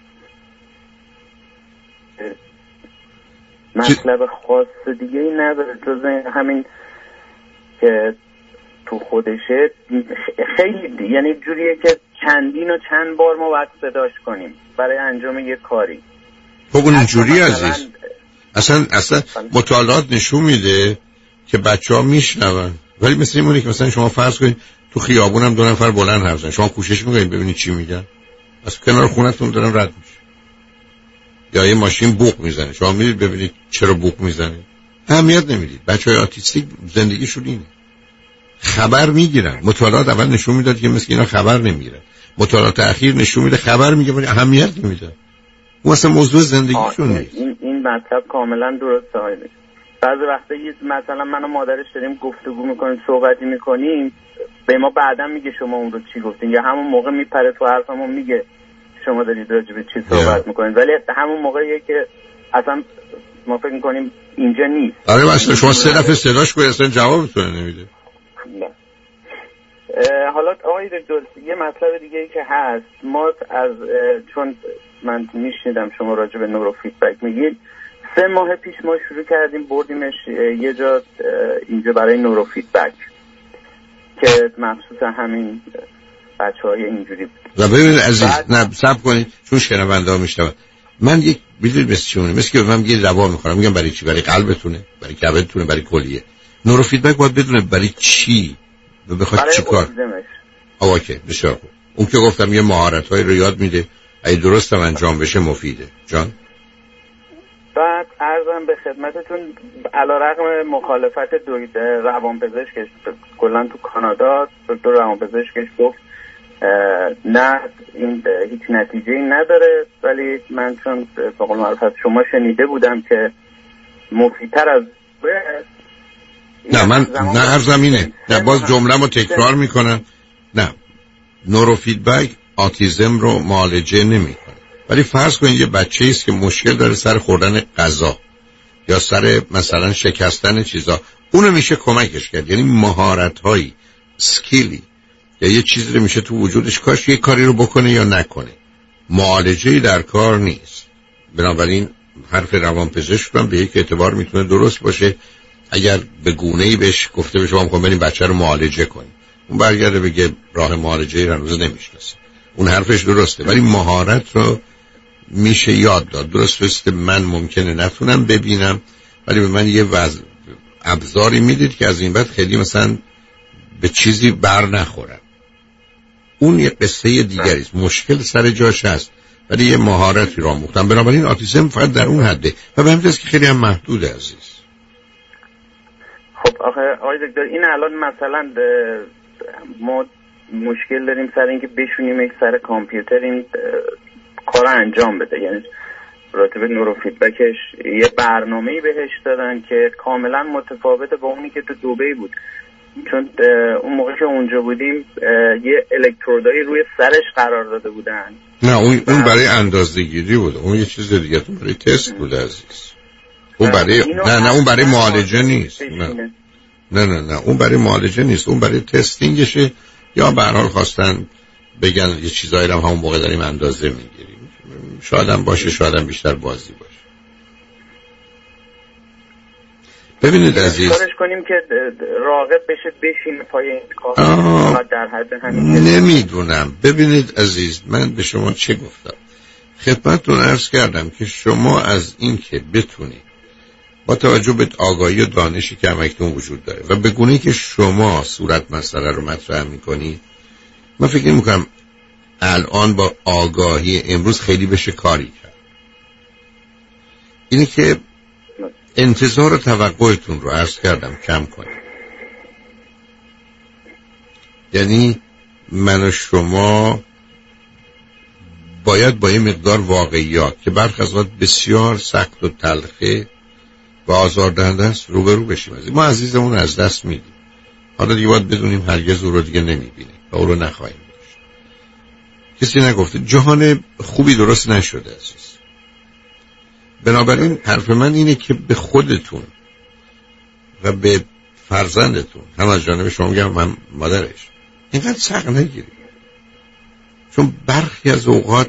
مطلب خاص دیگه ای نداره جز همین که تو خودشه. خیلی یعنی جوریه که چندین و چند بار ما باید صداش کنیم برای انجام یه کاری. خب اون اینجوری عزیز اصلا اصلا مطالعات نشون میده که بچه ها میشنون، ولی مثل این مونه که مثلا شما فرض کنید تو خیابون هم دو نفر بلند حرف زنن، شما کوشش میکنید ببینید چی میگن، از کنار خونتون دارن رد میشه. یا یه ماشین بوق میزنه، شما میرید ببینید چرا بوق میزنه، اهمیت نمیدید. بچهای آتیستیک زندگیشون اینه، خبر میگیرن. مطالعات اول نشون میداد که مثل اینا خبر نمیگیرن، مطالعات اخیر نشون میده خبر میگه ولی اهمیت نمیده. اون اصلا موضوع زندگیشون نیست. این این مطلب کاملا درسته. بعضی وقتا مثلا من و مادرش داریم گفتگو میکنیم صحبتی میکنیم به ما بعدا میگه شما اون رو چی گفتین، یا همون موقع میپره تو حرفمون میگه شما دارید راجع به چی صحبت میکنید، ولی همون موقعیه که اصلا ما فکر میکنیم اینجا نیست. آره مثلا شما سه دفعه صداش کنید اصلا جوابتون نمیده. حالا آقای دکتر یه مطلب دیگه ای که هست، ما از چون من میشنیدم شما راجع به نورو فیدبک میگید، سه ماه پیش ما شروع کردیم بردیمش یه جا اینجا برای نورو فیدبک که مخصوص همین بچه‌های اینجوری بود. و ببینید عزیز نه صبر کنید چون شنونده ها میشنون. من یک بدید مثل چونه مثل که من میگه دوا میخورم میگم برای چی؟ برای قلبتونه، برای کبدتونه، برای کلیه. نورو فیدبک باید بدونه برای چی و بخواد چیکار. اوکی بسیار خوب. اون که گفتم یه مهارت‌های رو یاد میده اگه درست هم انجام بشه مفیده. جان بعد عرضم به خدمتتون علیرغم مخالفت دو روانپزشکش کلا تو کانادا دو روانپزشکش گفت نه این هیچ نتیجه‌ای نداره، ولی من چون به قول معروف از شما شنیده بودم که مفیدتر از نه من نه هر زمینه نه باز جمله‌مو تکرار میکنم. نه نورو فیدبک آتیزم رو معالجه نمیکنه، ولی فرض کنید یه بچه‌ای است که مشکل داره سر خوردن غذا یا سر مثلا شکستن چیزا، اونو میشه کمکش کرد. یعنی مهارت‌هایی اسکیلی یا یه چیزی رو میشه تو وجودش کاش یه کاری رو بکنه یا نکنه. معالجه‌ای در کار نیست. بنابراین حرف روانپزشک هم به یک اعتبار میتونه درست باشه اگر به گونه‌ای بهش گفته بشه ما می‌خوایم بریم بچه رو معالجه کنیم، اون برگرده بگه راه معالجه‌ای رو هنوز نمی‌شناسه. اون حرفش درسته، ولی مهارت رو میشه یاد داد. درست است من ممکنه نتونم ببینم، ولی به من یه وضع ابزاری میدید که از این بعد خیلی مثلا به چیزی بر نخورم. اون یه قصه دیگری است. مشکل سر جاش هست ولی یه مهارتی رو آموختم. بنابراین آتیسم فقط در اون حده و به همین جاست که خیلی هم محدود عزیز. خب آخه آقای دکتر این الان مثلا ما مشکل داریم سر اینکه بشونیم یک سر کامپیوتر این کار انجام بده، یعنی راتب نورو فیدبکش یه برنامه‌ای بهش دادن که کاملا متفاوته با اونی که تو دبی بود، چون اون موقع که اونجا بودیم یه الکترودایی روی سرش قرار داده بودن. نه اون اون برای اندازه‌گیری بود، اون یه چیز دیگه، اون برای تست بود عزیز. اون برای نه نه اون برای معالجه نیست. نه نه نه نه اون برای معالجه نیست، اون برای تستینگشه، یا به هر حال خواستن بگن یه چیزایی رو هم همون موقع داریم اندازه میگیریم. شاید هم باشه، شاید هم بیشتر بازی باشه. ببینید عزیز کارش کنیم که راغب بشه بشین پای این کار در حد همین. نمیدونم. ببینید عزیز من به شما چه گفتم؟ خدمتتون عرض کردم که شما از این که بتونید با توجه به آگاهی و دانشی که همکنون وجود داره و به گونه‌ای که شما صورت مسئله رو مطرح می‌کنید، من فکر می‌کنم الان با آگاهی امروز خیلی بشه کاری کرد. اینه که انتظار و توقعتون رو عرض کردم کم کنید. یعنی من و شما باید با یه مقدار واقعیات که برخی از اوقات بسیار سخت و تلخه و آزاردهنده است روبرو بشیم. ما عزیزمون از دست میدیم، حالا دیگه باید بدونیم هرگز او رو دیگه نمیبینیم و او رو نخواهیم داشت. کسی نگفته جهان خوبی درست نشده عزیز. بنابراین حرف من اینه که به خودتون و به فرزندتون، هم از جانب شما میگم هم مادرش، اینقدر سخت نگیرید، چون برخی از اوقات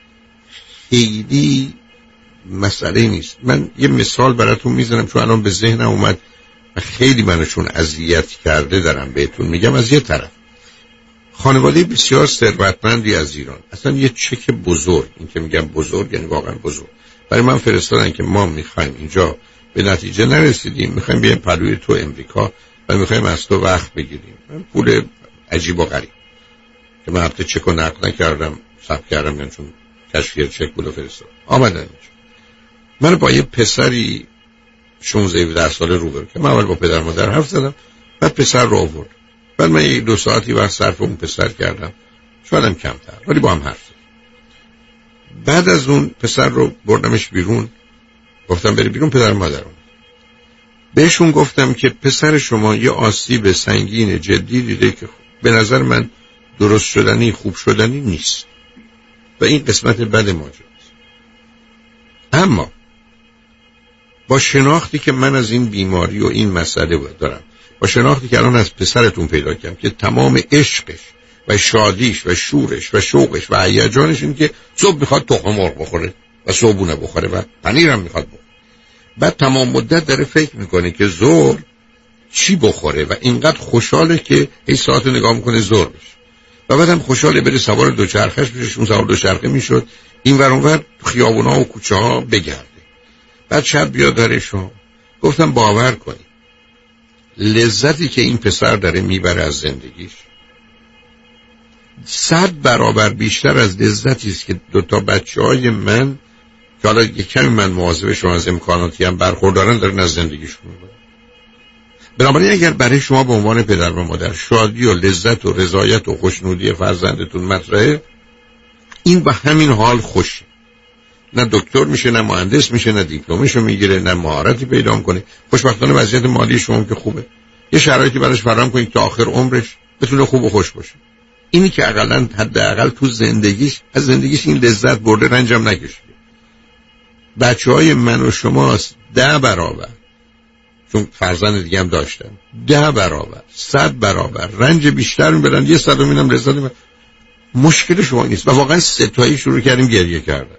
خیلی مسئله نیست. من یه مثال براتون میزنم چون الان به ذهنم اومد و خیلی منشون اذیت کرده دارم بهتون میگم. از یه طرف خانواده بسیار ثروتمندی از ایران اصلا یه چک بزرگ، این که میگم بزرگ یعنی واقعا بزرگ، برای من فرستادن که ما میخوایم اینجا به نتیجه نرسیدیم، میخوایم بیایم پلوی تو امریکا و میخوایم از تو وقت بگیریم. من پول عجیب و غریب که من حتی چک و نقد نکردم ثبت کردم، یعنی چون کشفیر چک بود و فرستاد آمدن اینجا. من با یه پسری شانزده هفده ساله روبرو که من اول با پدر مادر حرف زدم، بعد پسر رو آورد، بعد من یه دو ساعتی وقت صرف اون پسر کردم، شاید هم کمتر، ولی با هم حرف زدم. بعد از اون پسر رو بردمش بیرون، گفتم بری بیرون. پدر مادرم بهشون گفتم که پسر شما یه آسیب سنگین جدی دیده که به نظر من درست شدنی خوب شدنی نیست و این قسمت بد ماجراست. اما با شناختی که من از این بیماری و این مسئله دارم، با شناختی که الان از پسرتون پیدا کردم که تمام عشقش و شادیش و شورش و شوقش و هیجانش این که صبح میخواد تخم مرغ بخوره و صبحونه بخوره و پنیرم میخواد بخوره، بعد تمام مدت داره فکر میکنه که ظهر چی بخوره و اینقدر خوشحاله که این ساعت نگاه میکنه ظهر بشه. و بعدم خوشحاله بره سوار دوچرخه‌اش بشه، شون سوار دوچرخه میشد این ور اون ور خیابونا و کوچه ها بگرده. بعد شب بیاد داره شام. گفتم باور کنی لذتی که این پسر داره میبره از زندگیش صد برابر بیشتر از لذتی است که دو تا بچه‌های من که حالا یک کمی من مواظب شما از امکاناتی هم برخوردارن دارن از زندگیشون میبرن. بنابراین اگر برای شما به عنوان پدر و مادر شادی و لذت و رضایت و خوشنودی فرزندتون مطرحه، این به همین حال خوشه. نه دکتر میشه، نه مهندس میشه، نه دیپلمشو میگیره، نه مهارتی پیدا میکنه. خوشبختانه وضعیت مالی شما که خوبه، یه شرایطی براش فراهم کنید تا آخر عمرش بتونه خوب و خوش باشه. اینی که حداقل حداقل تو زندگیش از زندگیش این لذت برده، رنجم نکشیده. بچهای من و شما ده برابر، چون فرزند دیگه هم داشتم، ده برابر صد برابر رنج بیشتر میبرن، یه صدم اینم لذت میبرن. مشکل شما نیست. و واقعا ستایی شروع کردیم گریه کردن.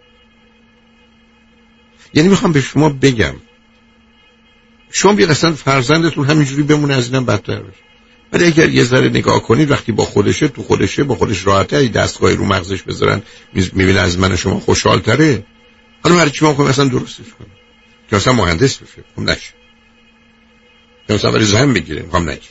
یعنی میخوام به شما بگم شما بیاد اصلا فرزندتون همینجوری بمونه، از اینم بدتر بشه. ولی اگر یه ذره نگاه کنید وقتی با خودشه تو خودشه با خودش راحته، ای دستگاهی رو مغزش بذارن میبینه از من و شما خوشحال تره. حالا هر چی ما کنیم مثلا درستش کنیم که مثلا مهندس بشه، خب نشه، که مثلا برای زن بگیره، میخوام نگیره.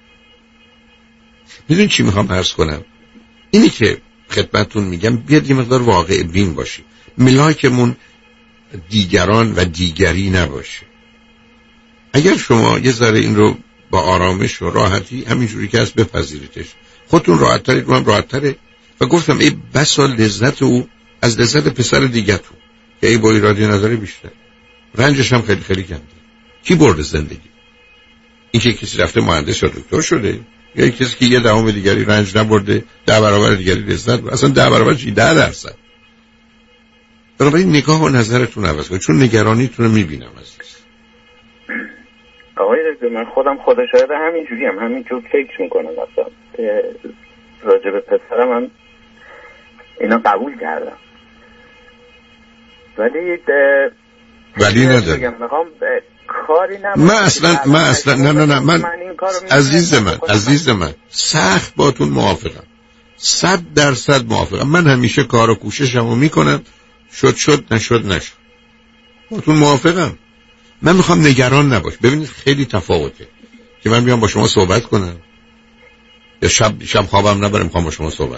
میدونی چی میخوام عرض کنم؟ اینی که خدمتتون میگم بیاد یه مقدار واقع بین باشی، ملاکمون دیگران و دیگری نباشه. اگر شما یه ذره این رو با آرامش و راحتی همینجوری که هست بپذیریدش، خودتون راحت ترید، من راحت تره. و گفتم ای بسا لذت او از لذت پسر دیگه تو که ای با ایرادی نداره بیشتر، رنجش هم خیلی خیلی کمده. کی برده زندگی؟ این که کسی رفته مهندس یا دکتر شده، یا کسی که یه دهم دیگری رنج نبرده، ده برابر دیگری لذت برده. اصلا ده برابر چی؟ ده درصد. بنابراین نگاه و نظرتون عوض کنید، چون نگرانیتون رو میبینم عزیز. آقای دکتر من خودم خود شاید همینجوری هم همینجور فکر میکنم، مثلا راجع به پسرم هم اینا قبول کردم، ولی ولی ندارم کاری نمید. من اصلا من اصلا نه نه نه من, من عزیز من عزیز من سخت باتون موافقم، صد درصد موافقم. من همیشه کار و کوششمو میکنم، شد شد نشد نشد، باتون موافقم. من میخوام نگران نباش. ببینید خیلی تفاوته که من بیام با شما صحبت کنم یا شب شب خوابم نبرم میخوام با شما صحبت.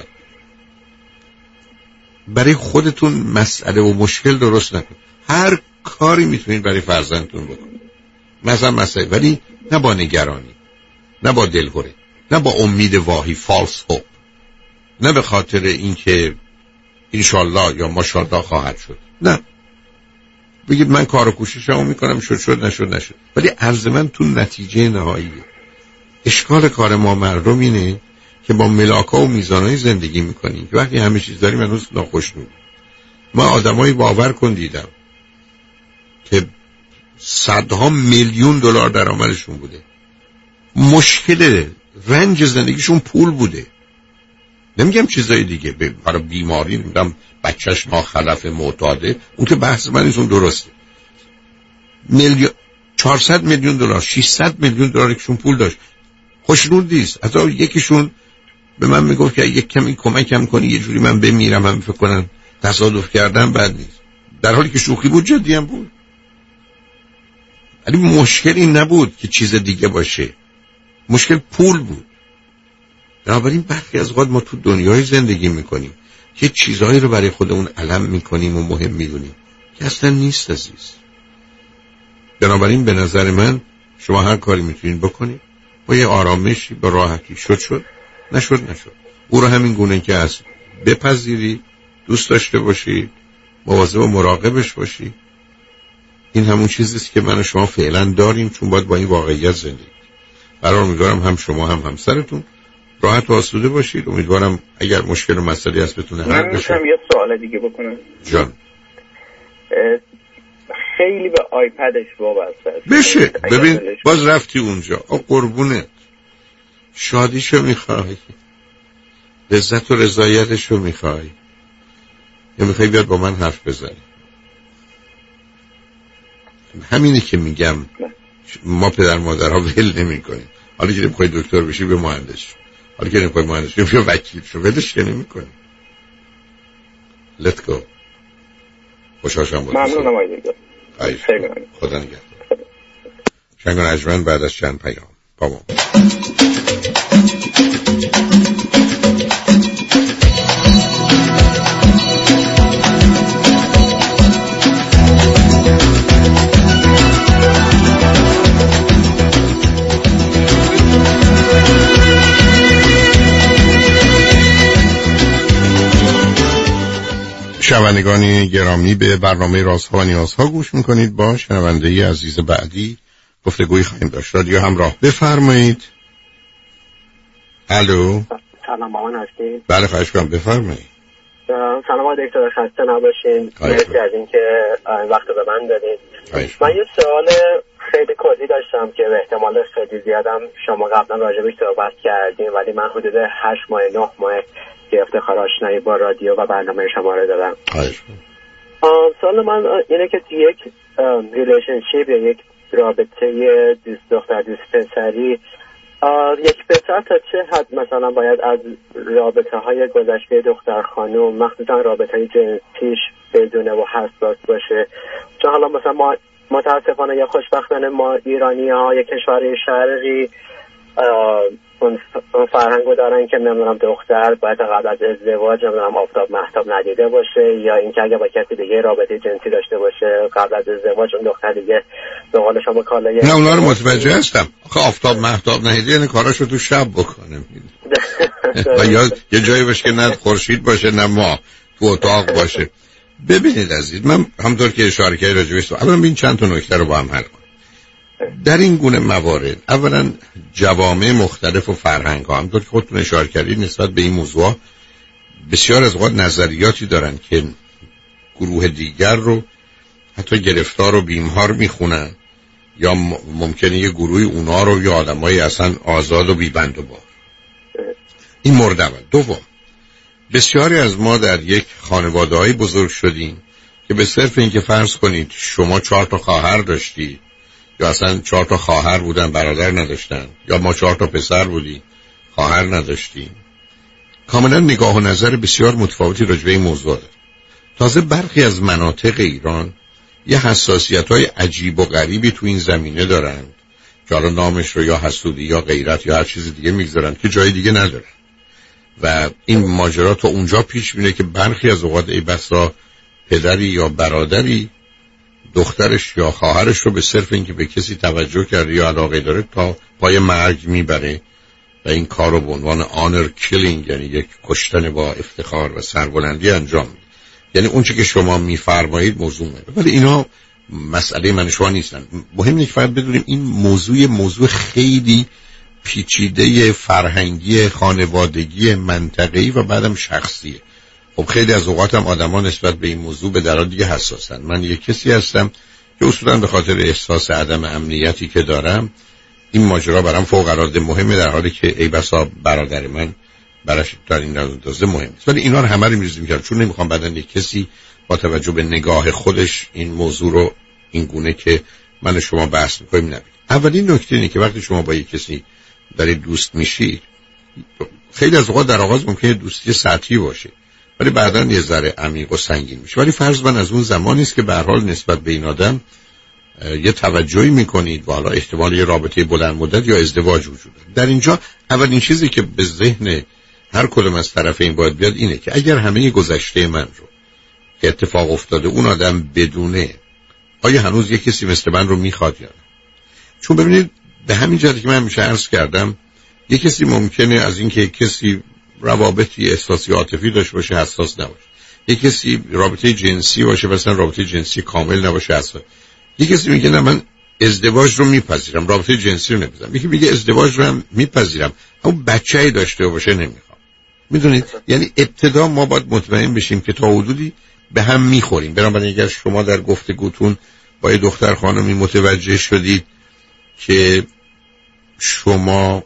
برای خودتون مسئله و مشکل درست نکنید. هر کاری میتونید برای فرزندتون بکنید، مثلا مسئله، ولی نه با نگرانی، نه با دلهره، نه با امید واهی، فالس هوپ، نه به خاطر اینکه انشالله یا ماشاءالله خواهد شد. نه، بگید من کار و کوششمو میکنم، شد شد نشد نشد. ولی عرض من تو نتیجه نهاییه. اشکال کار ما مردم اینه که با ملاکا و میزانهای زندگی میکنیم که وقتی همه چیز داریم هنوز ناخوشنودیم. ما آدمایی باور کن دیدم که صدها میلیون دلار درآمدشون بوده، مشکل رنج زندگیشون پول بوده. نمیگم چیزای دیگه، برای بیماری نمیدونم بچهش ناخلف معتاده، اون که بحث من نیست، اون درسته. میلیون چهارصد میلیون دلار ششصد میلیون دلار یکشون پول داشت، خوشنود نیست. حتی یکیشون به من میگفت که یک کمی کمکم کنی یه جوری من بمیرم، هم فکر کنن تصادف کردم بد نیست، در حالی که شوخی بود، جدی هم بود. ولی مشکلی نبود که چیز دیگه باشه، مشکل پول بود. بنابراین برخی از اوقات ما تو دنیای زندگی میکنیم که چیزهایی رو برای خودمون علم میکنیم و مهم میدونیم که اصلا نیست عزیز. بنابراین به نظر من شما هر کاری میتونید بکنید با یه آرامشی، با راحتی، شد شد نشد نشد. او رو همین گونه که هست بپذیری، دوست داشته باشی، مواظب و مراقبش باشی. این همون چیزیست که من و شما فعلا داریم، چون باید با این واقعیت زندگی. برای امیدوارم هم شما هم همسرتون راحت و آسوده باشید. امیدوارم اگر مشکل و مسئله هست بتونه حل بشه. من یه سوال دیگه بکنم جان؟ خیلی به آیپدش وابسته بشه. ببین باز رفتی اونجا، آ قربونت، شادیشو میخوای، لذت و رضایتشو میخوای، یا میخوای بیاد با من حرف بزنی؟ همینه که میگم ما پدر مادرها ول نمی کنیم. حالا که میخوای دکتر بشی به مهندس، حالا که نمی‌خوای مهندس شو بیا وکیل شو، ولش که نمی‌کنی. Let go. خوشحال شدم با تو. ممنونم آقای دکتر. خیلی ممنون. خدا نگهدار. شنگ و نجمن بعد از چند پیام با ما. شنوندگان گرامی، به برنامه رازها و نیازها گوش میکنید. با شنونده ای عزیز بعدی گفتگویی خواهیم داشت. رادیو همراه بفرمایید. الو. سلام با من هستید؟ بله خواهش کنم بفرمایید. سلام آقای دکتر، خسته نباشین. مرسی از اینکه وقت به من دادید. من یه سوال خیلی کلی داشتم که به احتمال خیلی زیادم شما قبلا راجبش صحبت کردیم، ولی من حدود هشت ماه نه ماه که افتخار آشنایی با رادیو و برنامه شما رو دارم. سوال من اینه که یک ریلیشنشیپ یا یک رابطه دوست دختر دوست پسری، یک پسر تا چه حد مثلا باید از رابطه های گذشته دختر خانم، مخصوصا رابطه های جنسیش بدونه و حساس باشه؟ چون حالا مثلا ما متاسفانه یا خوشبختانه ما ایرانی ها یک کشور شرقی اون فرهنگو دارن که نمیدونم دختر باید قبل از ازدواج نمیدونم آفتاب مهتاب ندیده باشه، یا اینکه اگه با کسی دیگه رابطه جنسی داشته باشه قبل از ازدواج اون دختر دیگه به قول شما کالای. نه اونا رو متوجه هستم. آخه آفتاب مهتاب ندیده یعنی کاراشو تو شب بکنه و یا یه جایی باشه که نه خورشید باشه نه ما تو اتاق باشه. ببینید عزیز، من همونطور که اشاره کردم راجعش اولا ببین چند تا نکته رو با هم حل کنیم. در این گونه موارد اولا جوامع مختلف و فرهنگ ها همونطور که خودتون اشاره کردید نسبت به این موضوع بسیار از اوقات نظریاتی دارن که گروه دیگر رو حتی گرفتار و بیمار میخونن، یا ممکنه یه گروهی اونا رو یا آدمای اصلا آزاد و بیبند و بار. این مورد اول. دوم، بسیاری از ما در یک خانواده‌ای بزرگ شدیم که به صرف اینکه فرض کنید شما چهار تا خواهر داشتید یا اصلا چهار تا خواهر بودن برادر نداشتن، یا ما چهار تا پسر بودیم خواهر نداشتیم، کاملا نگاه و نظر بسیار متفاوتی راجع به این موضوع داره. تازه برخی از مناطق ایران یه حساسیت‌های عجیب و غریبی تو این زمینه دارن که حالا نامش رو یا حسودی یا غیرت یا هر چیز دیگه میگذارن که جای دیگه ندارن و این ماجرا تو اونجا پیش میره که برخی از اوقات ای بسا پدری یا برادری دخترش یا خواهرش رو به صرف اینکه به کسی توجه کرده یا علاقه داره تا پای مرگ میبره و این کار رو به عنوان آنر کیلینگ، یعنی یک کشتن با افتخار و سربلندی انجام میده. یعنی اون چی که شما میفرمایید موضوع میده، ولی اینا مسئله من شما نیستن. مهم اینه که فقط بدونیم این موضوع موضوع خیلی پیچیده فرهنگی، خانوادگی، منطقه‌ای و بعدم شخصیه. خب خیلی از اوقات هم آدما نسبت به این موضوع به درجه دیگه حساسن. من یک کسی هستم که اصولا به خاطر احساس عدم امنیتی که دارم این ماجرا برام فوق العاده مهمه، در حالی که ای بسا برادر من براش در این اندازه مهم است. ولی اینا رو همه رو می‌ریزیم کنار چون نمیخوام بعدن یک کسی با توجه به نگاه خودش این موضوع رو این گونه که من شما بحث می‌کنیم نبینه. اولین نکته اینه که وقتی شما با یک کسی دارید دوست میشید، خیلی از اوقات در آغاز ممکنه دوستی سطحی باشه ولی بعداً یه ذره عمیق و سنگین میشه. ولی فرض من از اون زمانی است که به هر حال نسبت به این آدم یه توجهی میکنید و حالا احتمال یه رابطه بلند مدت یا ازدواج وجود داره. در اینجا اولین چیزی که به ذهن هر کدوم از طرفین باید بیاد اینه که اگر همه گذشته من رو که اتفاق افتاده اون آدم بدونه، آیا هنوز یه کسی مثل من رو میخواد یا نه؟ چون ببینید به همین جهتی که من همیشه عرض کردم یه کسی ممکنه از اینکه کسی روابطی احساسی عاطفی داشته باشه حساس نباشه، یه کسی رابطه جنسی باشه مثلا رابطه جنسی کامل نباشه حساس، یه کسی میگه نه من ازدواج رو میپذیرم رابطه جنسی رو نمیپذیرم، یکی میگه ازدواج رو هم میپذیرم اما بچه‌ای داشته باشه نمیخوام. میدونید یعنی ابتدا ما باید مطمئن بشیم که تا حدودی به هم میخوریم. بنابراین اگر شما در گفتگوتون با یه دختر خانمی متوجه شدید که شما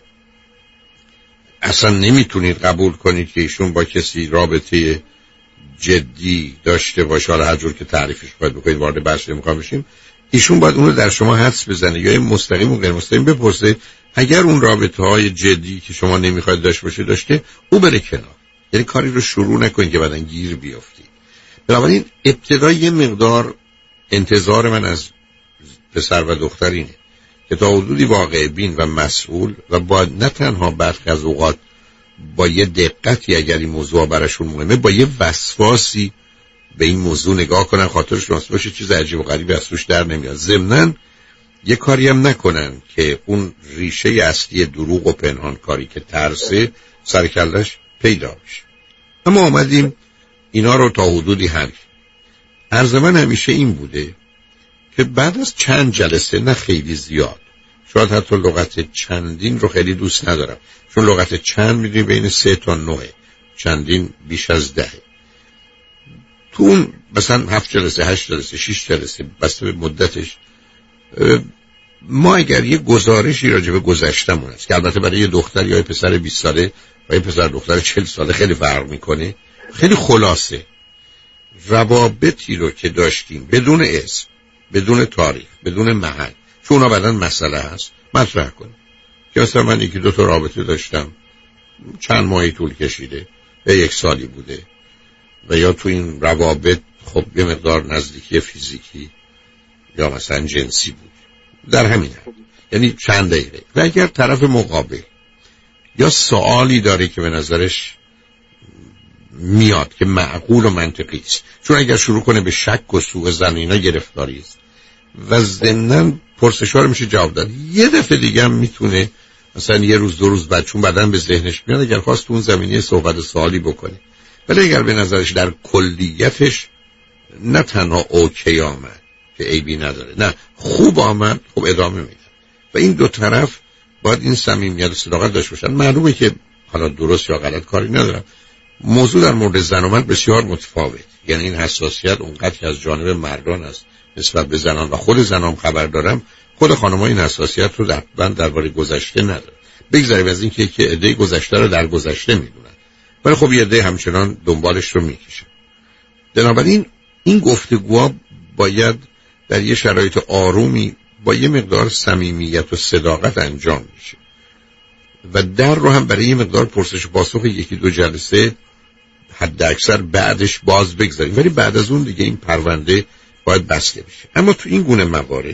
اصلا نمیتونید قبول کنید که ایشون با کسی رابطه جدی داشته باشه، حالا هر جور که تعریفش باید بکنید وارد بحث نمیخوام بشیم، ایشون باید اون رو در شما حدس بزنه یا مستقیم و غیر مستقیم بپرسه اگر اون رابطه های جدی که شما نمیخواید داشته باشید داشته، او بره کنار. یعنی کاری رو شروع نکنید که بعداً گیر بیافتید. بنابراین ابتدا یه مقدار انتظار من از پسر و دختر اینه که تا حدودی واقع بین و مسئول و با نه تنها برخی از اوقات با یه دقتی اگر این موضوع براشون مهمه، با یه وسواسی به این موضوع نگاه کنن، خاطرش راست باشه چیز عجیب و غریبی از توش در نمیاد. ضمناً یه کاری هم نکنن که اون ریشه اصلی دروغ و پنهان کاری که ترسه سر کلش پیدا بشه. اما آمدیم اینا رو تا حدودی حل. عرض من همیشه این بوده که بعد از چند جلسه، نه خیلی زیاد، شاید حتی لغت چندین رو خیلی دوست ندارم، چون لغت چند میدونی بین سه تا نوه، چندین بیش از ده، تو اون مثلا هفت جلسه، هشت جلسه، شیش جلسه بسته به مدتش، ما اگر یه گزارشی راجع به گذشتمون است که البته برای یه دختر یا یه پسر بیست ساله و یه پسر دختر چهل ساله خیلی فرق میکنه، خیلی خلاصه روابطی رو که داشتیم بدون اسم، بدون تاریخ، بدون محل، چون اونا بعدن مسئله هست، مطرح کنیم که مثلا من یکی دو تا رابطه داشتم چند ماهی طول کشیده یا یک سالی بوده و یا تو این روابط خب یه مقدار نزدیکی فیزیکی یا مثلا جنسی بود، در همین هم. یعنی چند دقیقه. و اگر طرف مقابل یا سوالی داره که به نظرش میاد که معقول و منطقی است، چون اگر شروع کنه به شک و سوء ظن اینا گرفتاری است و ضمناً پرسش‌ها رو میشه جواب داد. یه دفعه دیگه هم میتونه مثلا یه روز دو روز بعد چون بعداً به ذهنش میاد اگر خواست تو اون زمینه صحبت و سوالی بکنه، ولی اگر به نظرش در کلیتش نه تنها اوکی آمد که عیبی نداره، نه خوب آمد، خب ادامه میده. و این دو طرف باید این صمیمیت و صداقت داشته باشن. معلومه که حالا درست یا غلط کاری ندارم، موضوع در مورد زن و مرد بسیار متفاوت، یعنی این حساسیت اونقدر که از جانب مردان است نسبت به زنان و خود زنام خبر دارم، خود خانم‌ها این حساسیت رو در بند درباره گذشته نداره. بگذاریم از این که که عده گذشته رو در گذشته میدونن، ولی خب یه عده همچنان دنبالش رو میکشن. بنابراین این گفتگوها باید در یه شرایط آرومی با یه مقدار صمیمیت و صداقت انجام میشه و در رو هم برای یه مقدار پرسش و پاسخ یکی دو جلسه حد اکثر بعدش باز بگذاریم، ولی بعد از اون دیگه این پرونده باید بسته بشه. اما تو این گونه موارد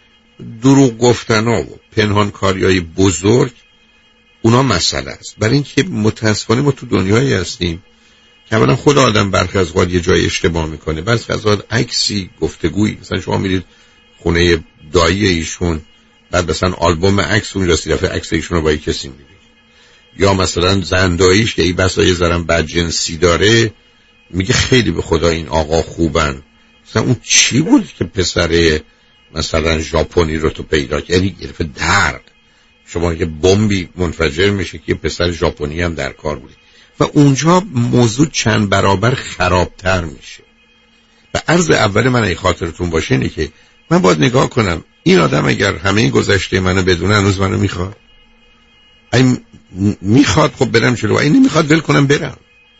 دروغ گفتن‌ها و پنهانکاری‌های بزرگ اونا مسئله است، برای اینکه متاسفانه ما تو دنیایی هستیم که اولا خود آدم برخی از اوقات یه جای اشتباه میکنه، برخی از اوقات عکسی گفتگویی، مثلا شما میرید خونه دایی ایشون بعد مثلا آلبوم عکس اون رسید دفعه عکس ایشون رو با کسی میبینید، یا مثلا زنداییش که ای بسا یه ذرم بد جنسی داره میگه خیلی به خدا این آقا خوبن، مثلا اون چی بود که پسر مثلا ژاپنی رو تو پیدا کردی، یعنی گرفت درد شما که بمبی منفجر میشه که پسر ژاپنی هم در کار بوده و اونجا موضوع چند برابر خرابتر میشه. و عرض اول من ای خاطرتون باشه اینه که من باید نگاه کنم این آدم اگر همه گذشته منو بدونه هنوز منو میخواد، این میخواد خب برم جلو، این نمیخواد ول کنم برم،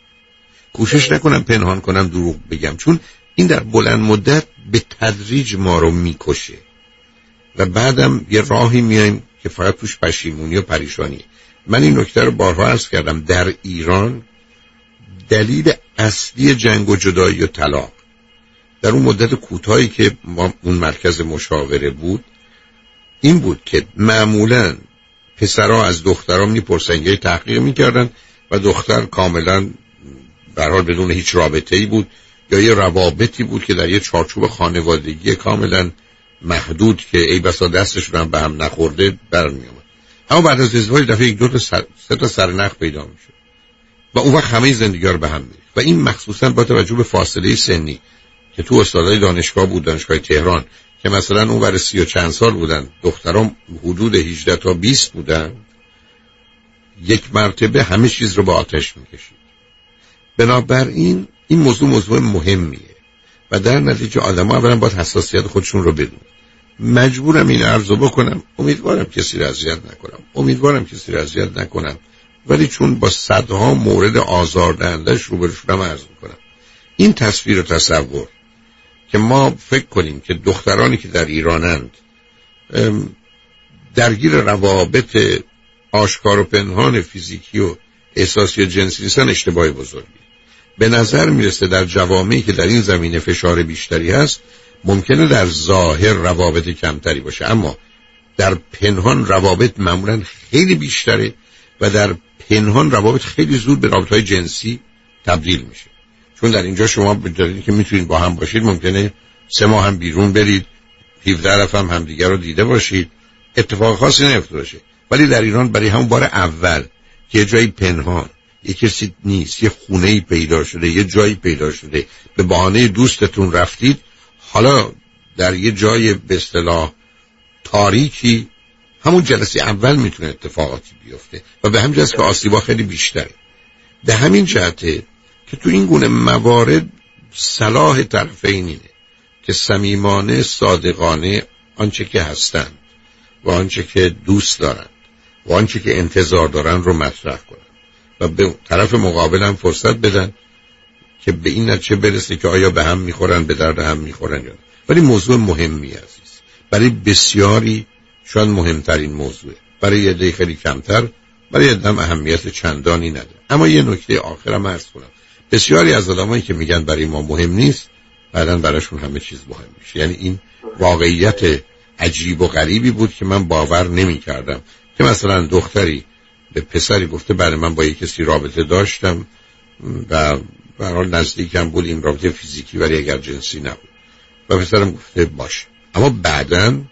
کوشش نکنم پنهان کنم دروغ بگم، چون این در بلند مدت به تدریج ما رو میکشه و بعدم یه راهی میایم که فقط توش پشیمونی و پریشانی. من این نکته رو بارها عرض کردم، در ایران دلیل اصلی جنگ و جدایی و طلاق در اون مدت کوتاهی که ما اون مرکز مشاوره بود این بود که معمولاً پسرها از دخترها میپرسن، یه تحقیق میکردن و دختر کاملاً به هر حال بدون هیچ رابطه‌ای بود یا یه روابطی بود که در یه چارچوب خانوادگی کاملاً محدود که ای بسا دستشون هم به هم نخورده برمی‌آمد. اما بعد از ازدواج دفعه یک دو تا سر، سه تا سرنخ پیدا میشه و اون وقت همه زندگی‌ها رو به هم می‌ریخت و این مخصوصاً با توجه به فاصله سنی که تو استادای دانشگاه بود، دانشگاه تهران که مثلا اون ور سی و چند سال بودن، دخترام حدود هجده تا بیست بودن، یک مرتبه همه چیز رو با آتش می‌کشید. بنابراین این موضوع موضوع مهمیه و در نتیجه آدم‌ها اولا باید حساسیت خودشون رو بدونن. مجبورم این عرضو بکنم، امیدوارم کسی را اذیت نکنم، امیدوارم کسی را اذیت نکنم، ولی چون با صدها مورد آزاردهنده‌اش روبرو شدم عرض میکنم. این تصویر و تصور که ما فکر کنیم که دخترانی که در ایرانند درگیر روابط آشکار و پنهان فیزیکی و احساسی و جنسی نیستن اشتباه بزرگی. به نظر میرسه در جوامعی که در این زمینه فشار بیشتری هست ممکنه در ظاهر روابط کمتری باشه، اما در پنهان روابط معمولا خیلی بیشتره و در پنهان روابط خیلی زود به رابطه‌های جنسی تبدیل میشه. چون در اینجا شما بدونید که میتونید با هم باشید، ممکنه سه ماه هم بیرون برید، هفده دفعه هم همدیگر رو دیده باشید، اتفاق خاصی نیفتاده باشه. ولی در ایران برای همون بار اول که یه جایی پنهان، یه کسی نیست، یه خونه‌ای پیدا شده، یه جایی پیدا شده، به بهانه دوستتون رفتید، حالا در یه جای به اصطلاح تاریکی همون جلسه اول میتونه اتفاقاتی بیفته و به همین جهت که آسیبا خیلی بیشتره. به همین جهته که تو این گونه موارد صلاح طرفین اینه که صمیمانه، صادقانه آنچه که هستند و آنچه که دوست دارند و آنچه که انتظار دارن رو مطرح کنن و به طرف مقابل هم فرصت بدن که به این نتیجه برسه که آیا به هم میخورن، به درد هم میخورن یا نه. ولی موضوع مهمی عزیز، برای بسیاری شاید مهمترین موضوعه، برای یه عده خیلی کمتر، برای یه عده اهمیت چندانی نداره. اما یه نکته آخرم عرض کنم، بسیاری از آدمایی که میگن برای ما مهم نیست، بعدن براشون همه چیز مهم میشه. یعنی این واقعیت عجیب و غریبی بود که من باور نمی‌کردم که مثلا دختری به پسری گفته بله من با یک کسی رابطه داشتم و به هر حال نزدیکم بود، این رابطه فیزیکی ولی اگر جنسی نبود، و پسرم گفته باشه. اما بعدن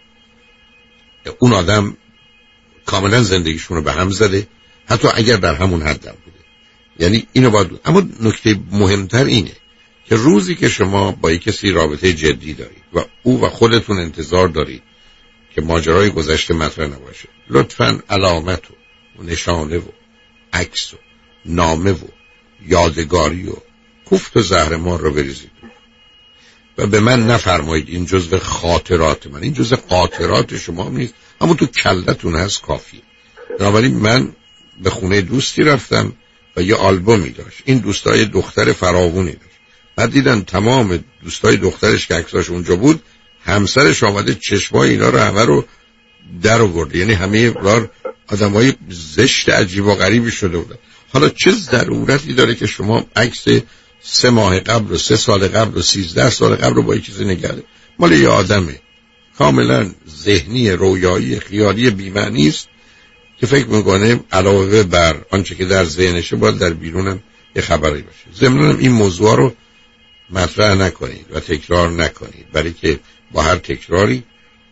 اون آدم کاملا زندگیشون رو به هم زده، حتی اگر در همون حد هم بوده. یعنی اینو باید. اما نکته مهمتر اینه که روزی که شما با یک کسی رابطه جدی دارید و او و خودتون انتظار دارید که ماجرای گذشته مطرح نباشه، لطفاً علامت و نشانه و عکس و نامه و یادگاری و کوفت و زهرمار رو بریزید و به من نفرمایید این جزء خاطرات من، این جزء قاطرات شما نیست، اما تو کلتون هست کافیه. بنابراین من به خونه دوستی رفتم و یه آلبومی داشت، این دوستای دختر فراوونی داشت، بعد دیدن تمام دوستای دخترش که عکساش اونجا بود، همسرش آمده چشمای اینا رو همه رو در آورده، یعنی همه بار آدمای زشت عجیب و غریبی شده بودن. حالا چه ضرورتی داره که شما عکس سه ماه قبل و سه سال قبل و سیزده سال قبل رو با یه چیزی نگرده؟ مال یه آدمه کاملا ذهنی، رویایی، خیالی، بی‌معنی است که فکر میکنه علاوه بر آنچه که در ذهنشه باید در بیرونم یه خبری باشه. ضمناً این موضوع رو مطرح نکنید و تکرار نکنید، برای که با هر تکراری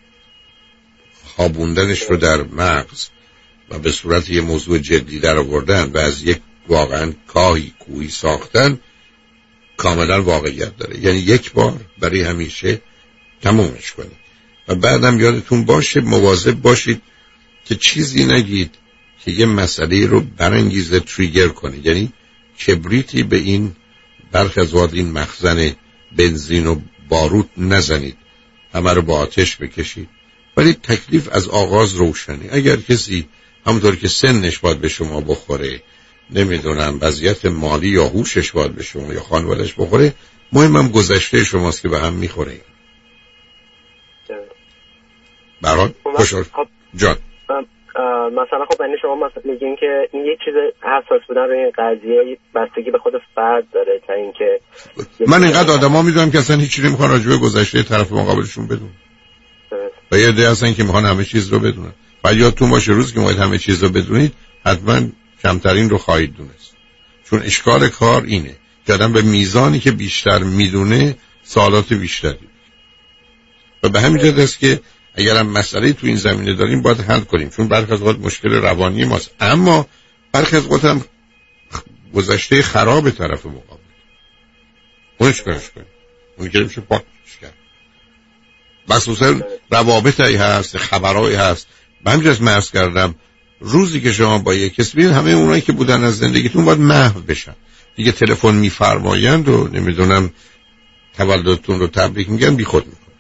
خوابوندنش رو در مغز و به صورت یه موضوع جدی در آوردن و از یک واقعا کاهی کوهی ساختن کاملا واقعیت داره. یعنی یک بار برای همیشه تمومش کنید و بعدم یادتون باشه مواظب باشید که چیزی نگید که یه مسئله رو برانگیزه، تریگر کنید. یعنی کبریتی به این برخی از وقت این مخزن بنزین و باروت نزنید، همه رو با آتش بکشید. ولی تکلیف از آغاز روشنه. اگر کسی همونطور که سنش باید به شما بخوره، نمیدونم وضعیت مالی یا هوشش باید به شما یا خانوادش بخوره، مهمم گذشته شماست که به هم میخوره. برات خوشحال جان. مثلا خب یعنی شما مثلا میگین که این یک چیز حساس بودن روی این قضیه بستگی به خود فرد داره، تا اینکه من اینقدر آدما میدونم که اصلا هیچی نمیخوان راجع به گذشته طرف مقابلشون بدون و یه عده هستن که میخوان همه چیز رو بدونن. و یادتون باشه روز که میخواید همه چیز رو بدونید حتما کمترین رو خواهید دونست، چون اشکال کار اینه که آدم به میزانی که بیشتر میدونه سوالات بیشتری و به همین جهت است که اگر هم مسئله تو این زمینه داریم باید حل کنیم، چون برخی از اوقات مشکل روانی ماست، اما برخی از اوقات هم گذشته خراب طرف مقابل اونش کنش کنیم، اون که میشه پاکش کرد. مخصوصا روابطی هست، خبرهایی هست. به همین جهت مرز کردم روزی که شما با یک کسی ببینید همه اونایی که بودن از زندگیتون باید محو بشن دیگه. تلفن میفرمایند و نمیدونم تولدتون رو تبریک میگن، بی خود میکنن.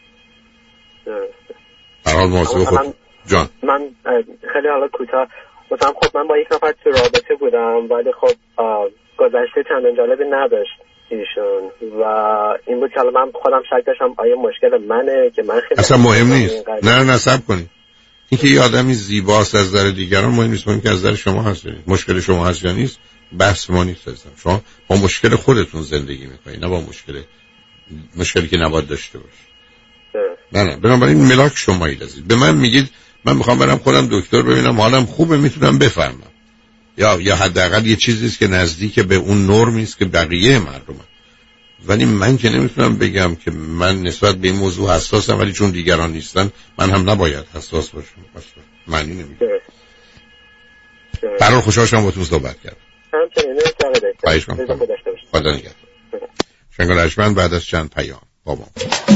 برحال موضوع خود جان. من خیلی حالا کوتاه مثلا خب من با یک نفر تو رابطه بودم ولی خب گذشته چندان جالبی نداشت ایشون و این بود که من خودم شک داشتم آیا مشکل منه که من خیلی اصلا مهم نیست. نه نه صبر کنید. اینکه یه آدمی زیباست از نظر دیگران مهم نیست، مهم که از نظر شما هست. مشکل شما هست یا نیست بحث ما نیست عزیزم. شما با مشکل خودتون زندگی میکنید، نه با مشکل مشکلی که نباید داشته باشید. نه نه بنابراین ملاک شمایید عزیز. به من میگید من میخوام برم خودم دکتر ببینم حالم خوبه، میتونم بفهمم، یا یا حداقل یه چیزی است که نزدیک به اون نرمی است که بقیه مردمن. ولی من که نمیتونم بگم که من نسبت به این موضوع حساسم ولی چون دیگران نیستن من هم نباید حساس باشم. اصلا معنی نمیده. برای خوشحال شدم باهاتون صحبت کردم. همچنین خواهش می‌کنم. خدا نگهدار. شنگال ارجمند بعد از چند پیام بابا.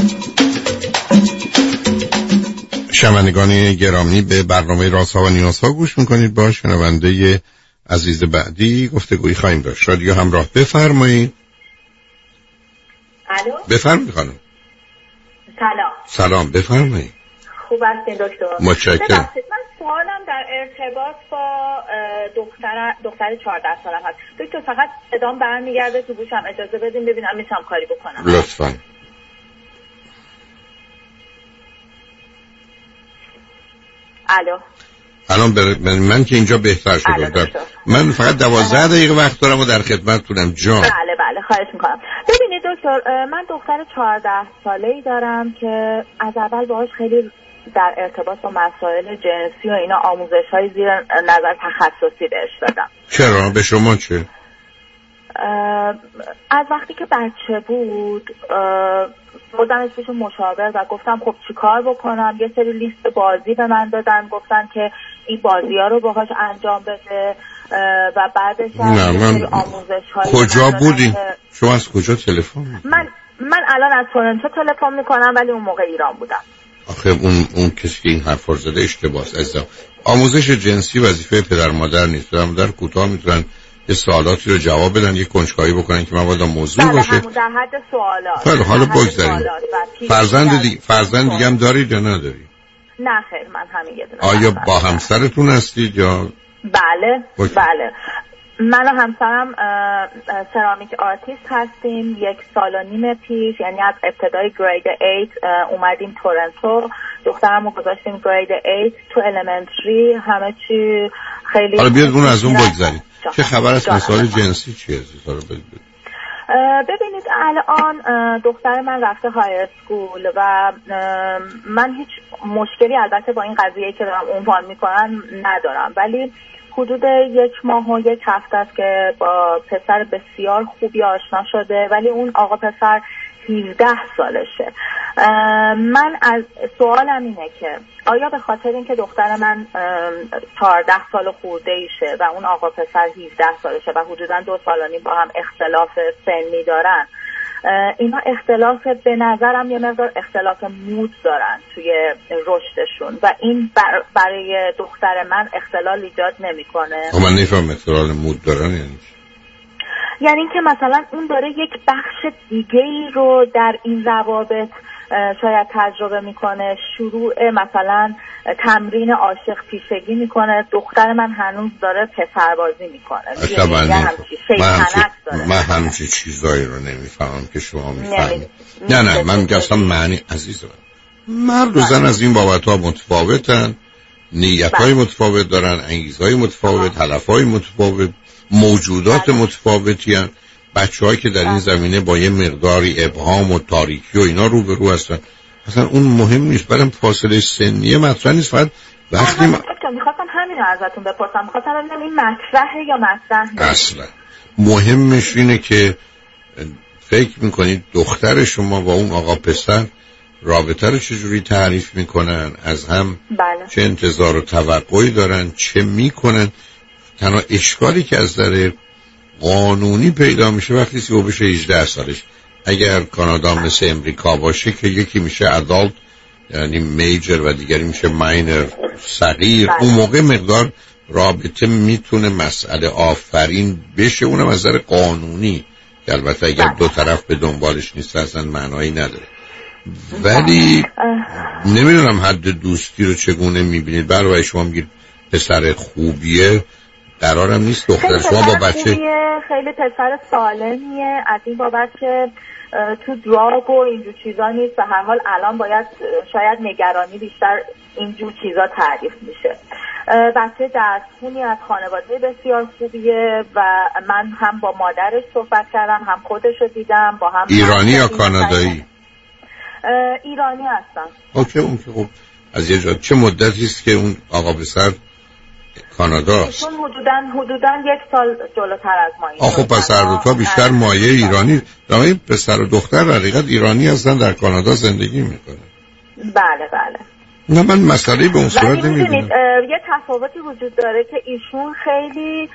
شنوندگان گرامی به برنامه رازها و نیازها گوش میکنید. با شنونده عزیز بعدی گفتگویی خواهیم داشت. رادیو همراه بفرمایید. الو بفرمایید خانم. سلام. سلام بفرمایید. خوب هستین دکتر؟ متشکرم. من سوالم در ارتباط با دختر دختر چهارده سالم هست دکتر. فقط صدام برمیگرده تو گوشم، اجازه بدین ببینم میتونم کاری بکنم. لطفاً. الو. الان بر... من که اینجا بهتر شده. من فقط دوازده دقیقه وقت دارم و در خدمتتونم جان. بله بله خواهش میکنم. ببینید دکتر، من دختر چهارده ساله‌ای دارم که از اول باهاش خیلی در ارتباط با مسائل جنسی و اینا آموزش‌های زیر نظر تخصصی بهش دادم. چرا؟ به شما چه؟ از وقتی که بچه بود بردمش پیش مشاور و گفتم خب چی کار بکنم. یه سری لیست بازی به من دادن، گفتن که این بازی ها رو باهاش انجام بده و بعدش نه من کجا بودی؟ شما از کجا تلفن میکنی؟ من من الان از تورنتو تلفن میکنم ولی اون موقع ایران بودم. آخه اون اون کسی که این حرفا زده اشتباهه عزیزم. آموزش جنسی وظیفه پدر مادر نیست. پدر مادر کوتاه میتونن یه سوالاتی رو جواب بدن، یه کنجکاوی بکنن که مبادا موضوع بله باشه. در حد سوالات. خیلی حالا بگذاریم. فرزند دیگه فرزند دیگه هم دارید یا نداری؟ نه خیر من همین یه دونه. آیا با همسرتون هستید یا؟ بله باشه. بله من و همسرم سرامیک آرتیست هستیم. یک سال و نیم پیش یعنی از ابتدای گرید هشت اومدیم تورنتو. دخترم رو گذاشتیم گرید هشت تو الیمنتری. همه چی خیلی. حالا بیاد اون از اون بگذاریم. چه خبر از مسائل جنسی چیه؟ ببینید الان دختر من رفته های اسکول و من هیچ مشکلی البته با این قضیه که دارم عنوان میکنم ندارم، ولی حدود یک ماه و یک هفته است که با پسر بسیار خوبی آشنا شده، ولی اون آقا پسر هفده سالشه. من از سوالم اینه که آیا به خاطر اینکه دختر من چهارده سال خورده ایشه و اون آقا پسر هفده سالشه و حدودا دو سال و نیم با هم اختلاف سنی دارن، اینا اختلاف به نظرم یه مقدار اختلاف مود دارن توی رشدشون و این بر برای دختر من اختلال ایجاد نمیکنه؟ من نفهم اختلال مود دارن یعنی یعنی اینکه مثلا اون داره یک بخش دیگه‌ای رو در این روابط شاید تجربه میکنه، شروع مثلا تمرین عاشق پیشگی میکنه. دختر من هنوز داره پسربازی میکنه. یعنی من, من همچی چیزایی رو نمیفهمم که شما میفهمید. نه نه من میگم اصلا معنی عزیزم مرد و زن از این بابت ها متفاوتن، نیت های متفاوت دارن، انگیزه های متفاوت، هدف های متفاوت، موجودات متفاوتی هستند. بچه‌هایی که در این زمینه با یه مقداری ابهام و تاریکی و اینا روبرو هستن اصلا اون مهم نیست. برام فاصله سنی مطرح نیست. فقط وقتی من می‌خواستم همین رو ازتون بپرسم، می‌خواستم ببینم این مطرحه یا مطرح نیست. اصلا مهمش اینه که فکر می‌کنید دختر شما با اون آقا پسر رابطه رو چجوری تعریف می‌کنن، از هم بله. چه انتظار و توقعی دارن، چه می‌کنن. تنها اشکالی که از نظر قانونی پیدا میشه وقتی سی و بشه هجده سالش. اگر کانادا مثل امریکا باشه که یکی میشه ادالت یعنی میجر و دیگری میشه ماینر صغیر، اون موقع مقدار رابطه میتونه مسئله آفرین بشه، اونم از نظر قانونی که البته اگر دو طرف به دنبالش نیست اصلا معنایی نداره. ولی نمیدونم حد دوستی رو چگونه میبینید. برای شما میگید پسر خوبیه، قرارم نیست دختر شما با بچه خیلی پسر سالمیه، از این بابت که تو دراگ و اینجور چیزا نیست و هر حال الان باید شاید نگرانی بیشتر اینجور چیزا تعریف میشه. بچه درسخونی از خانواده بسیار خوبیه و من هم با مادرش صحبت کردم، هم خودش رو دیدم، با هم ایرانی یا کانادایی؟ ایرانی هستم. اوکی اون که خب از یه جا چه مدتی است که اون آقا پسر کانادا است؟ چون حدوداً حدوداً یک سال جلوتر از ما. آخه پسر دو تا بیشتر مایه ایرانی، در پسر و دختر در حقیقت ایرانی هستن در کانادا زندگی میکنن. بله بله. نه من مسئله به اون صورت نمی‌بینم. یه تفاوتی وجود داره که ایشون خیلی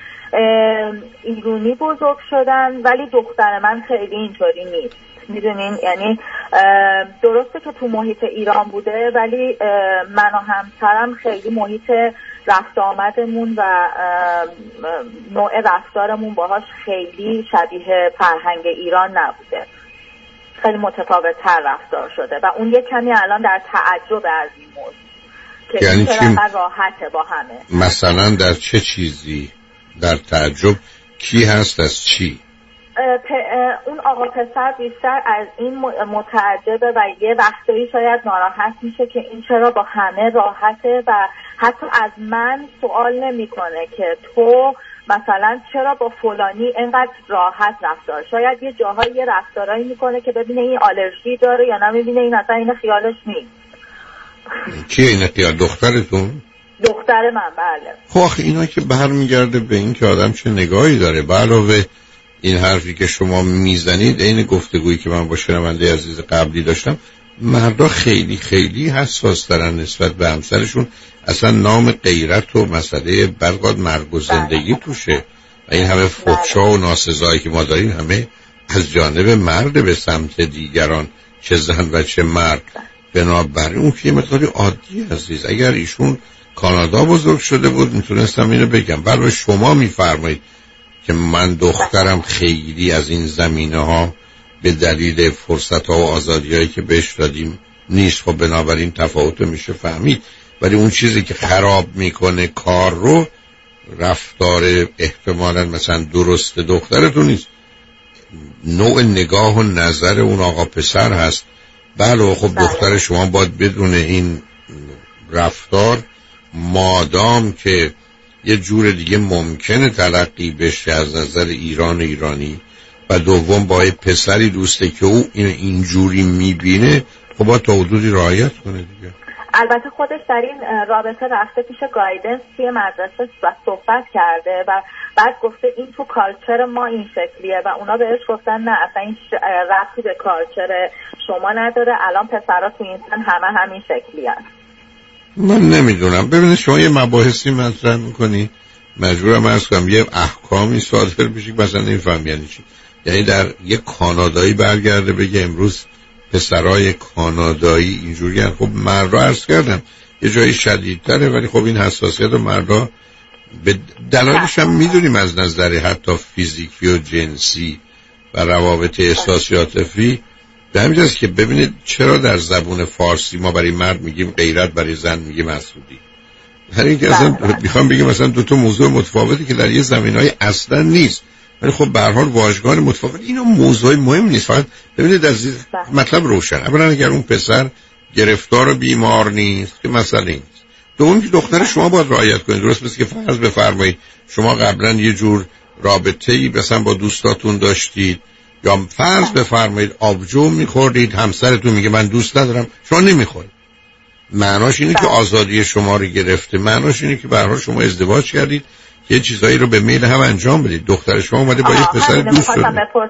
ایرانی بزرگ شدن ولی دختر من خیلی اینطوری نیست. میدونین یعنی درسته که تو محیط ایران بوده ولی من و همسرم خیلی محیط رفت آمدمون و نوع رفتارمون باهاش خیلی شبیه فرهنگ ایران نبوده، خیلی متفاوت تر رفتار شده و اون یه کمی الان در تعجب از این موضوع که یعنی چی راحته با همه. مثلا در چه چیزی در تعجب؟ کی هست از چی؟ اون آقا پسر بیشتر از این متعجبه و یه وقتایی شاید ناراحت میشه که این چرا با همه راحته و حتی از من سوال نمیکنه که تو مثلا چرا با فلانی اینقدر راحت رفتار، شاید یه جاهایی یه رفتارایی میکنه که ببینه این آلرژی داره یا نمیبینه این اصلا این خیالش نیست. کیه این خیال؟ دخترتون؟ دختر من بله. خب آخه اینا که برمیگرده به این که آدم چه نگاهی داره. به علاوه این حرفی که شما میزنید این گفتگویی که من با شنونده عزیز قبلی داشتم، مردا خیلی خیلی حساس دارن نسبت به همسرشون، اصلا نام غیرت و مسئله برقاد مرگ و زندگی توشه و این همه فحشا و ناسزایی که ما داریم همه از جانب مرد به سمت دیگران، چه زن و چه مرد. بنابراین اون که یه مقداری عادی عزیز. اگر ایشون کانادا بزرگ شده بود میتونستم اینو بگم. برای شما میفرمایید که من دخترم خیلی از این زمینه ها به دلیل فرصت ها و آزادی هایی که بهش دادیم نیست، خب بنابراین تفاوت میشه فهمید. ولی اون چیزی که خراب میکنه کار رو، رفتار احتمالاً مثلا درست دخترتون نیست، نوع نگاه و نظر اون آقا پسر هست. بله خب دختر شما باید بدون این رفتار، مادام که یه جور دیگه ممکنه تلقی بشه از نظر ایران ایرانی و دوم با یه پسری دوسته که او اینجوری میبینه، خب باید تا حدودی رعایت کنه دیگه. البته خودش در این رابطه رفته پیش گایدنس توی مدرسه و صحبت کرده و بعد گفته این تو کالچر ما این شکلیه و اونا بهش گفتن نه اصلا این رفتی به کالچر شما نداره، الان پسرها تو این سن همه همین شکلی هست. من نمیدونم. ببینید شما یه مباحثی مطرح میکنی، مجبورم عرض کنم یه احکامی صادر بشه مثلا نمیفهم یعنی چی. یعنی در یه کانادایی برگرده بگه امروز پسرای کانادایی اینجوری هست. خب مردا عرض کردم یه جایی شدیدتره ولی خب این حساسیت و مردا به دلایلش هم میدونیم از نظر حتی فیزیکی و جنسی و روابط احساسی عاطفی. به همین جاست که ببینید چرا در زبون فارسی ما برای مرد میگیم غیرت، برای زن میگیم حسودی. هر این که اصلا میخوام بگم مثلا دو تا موضوع متفاوتی که در یه زمینهای اصلا نیست ولی خب به هر حال واژگان متفاوت. اینا موضوع مهم نیست. فقط ببینید از مطلب روشن. اولا اگر اون پسر گرفتار و بیمار نیست که مسئله نیست. دوم که دختر شما باید رعایت کنید. درست مثل که فرض بفرمایید شما قبلا یه جور رابطه‌ای مثلا با دوستاتون داشتید یا فرض بفرمایید آبجو می‌خوردید، همسرتون میگه من دوست ندارم، شما نمی‌خورید. معناش اینه که آزادی شما رو گرفته. معناش اینه که به هر حال شما ازدواج کردید، یه چیزایی رو به میل هم انجام بدید. دختر شما اومده با یک پسر دوست شده.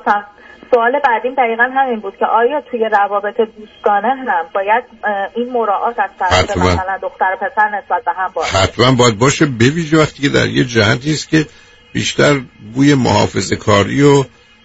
سوال بعدیم دقیقاً همین بود که آیا توی روابط دوستانه هم باید این مراعات از طرف مثلا دختر و پسر نسبت به هم باشه؟ حتما باید باشه، به ویژه وقتی که در یه جهتی است که بیشتر بوی محافظه‌کاری و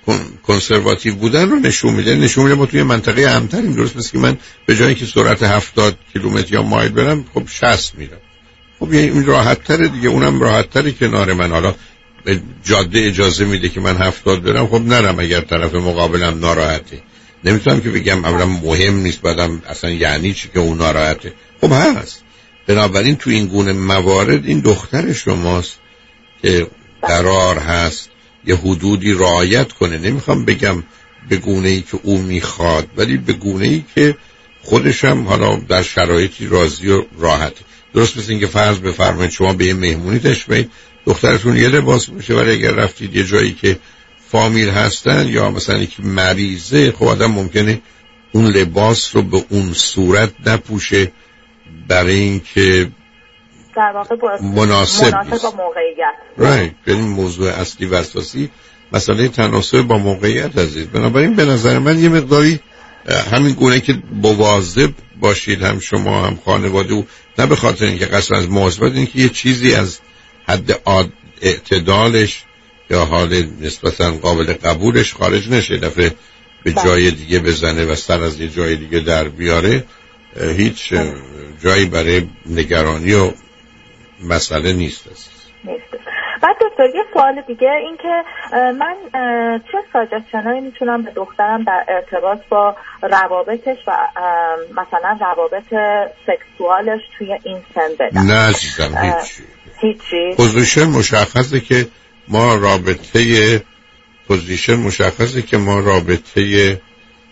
کنسرواتیو بودن رو نشون میده. نشون میده ما توی منطقه امن‌تریم. درست مثل که من به جایی که سرعت هفتاد کیلومتر یا مایل برم خب شصت میرم. خب یعنی این راحت تره دیگه، اونم راحت تره کنار من. حالا به جاده اجازه میده که من هفتاد برم، خب نرم اگر طرف مقابلم ناراحته. نمیتونم که بگم اولا مهم نیست بعدم اصلا یعنی چی که اون ناراحته. خب هست. بنابراین تو این گونه موارد این دختر شماست که قرار هست یه حدودی رعایت کنه. نمیخوام بگم به گونه‌ای که او میخواد، ولی به گونه‌ای که خودش هم حالا در شرایطی راضی و راحته. درست مثل این که فرض بفرمایید شما به یه مهمونی تشریفید، دخترتون یه لباس میشه، ولی اگر رفتید یه جایی که فامیل هستن یا مثلا یکی مریضه، خب آدم ممکنه اون لباس رو به اون صورت نپوشه برای اینکه در واقع مناسب, مناسب با موقعیت. رایت. یعنی موضوع اصلی و اساسی مسئله تناسب با موقعیت عزیز. بنابراین به نظر من یه مقداری همین گونه که مواظب باشید، هم شما هم خانواده، و نه به خاطر اینکه قصد از مواظبت، اینکه یه چیزی از حد اعتدالش یا حال نسبتا قابل قبولش خارج نشه، دفعه به جای دیگه بزنه و سر از یه جای دیگه در بیاره، هیچ جایی برای نگرانی و مسئله نیست. نیست. بعد دکتر یه سوال دیگه، این که من چه ساجشنایی میتونم به دخترم در ارتباط با روابطش و مثلا روابط سکسوالش توی این سن بدم؟ نه عزیزم، هیچی هیچی. پوزیشن مشخصه که ما رابطه پوزیشن مشخصه که ما رابطه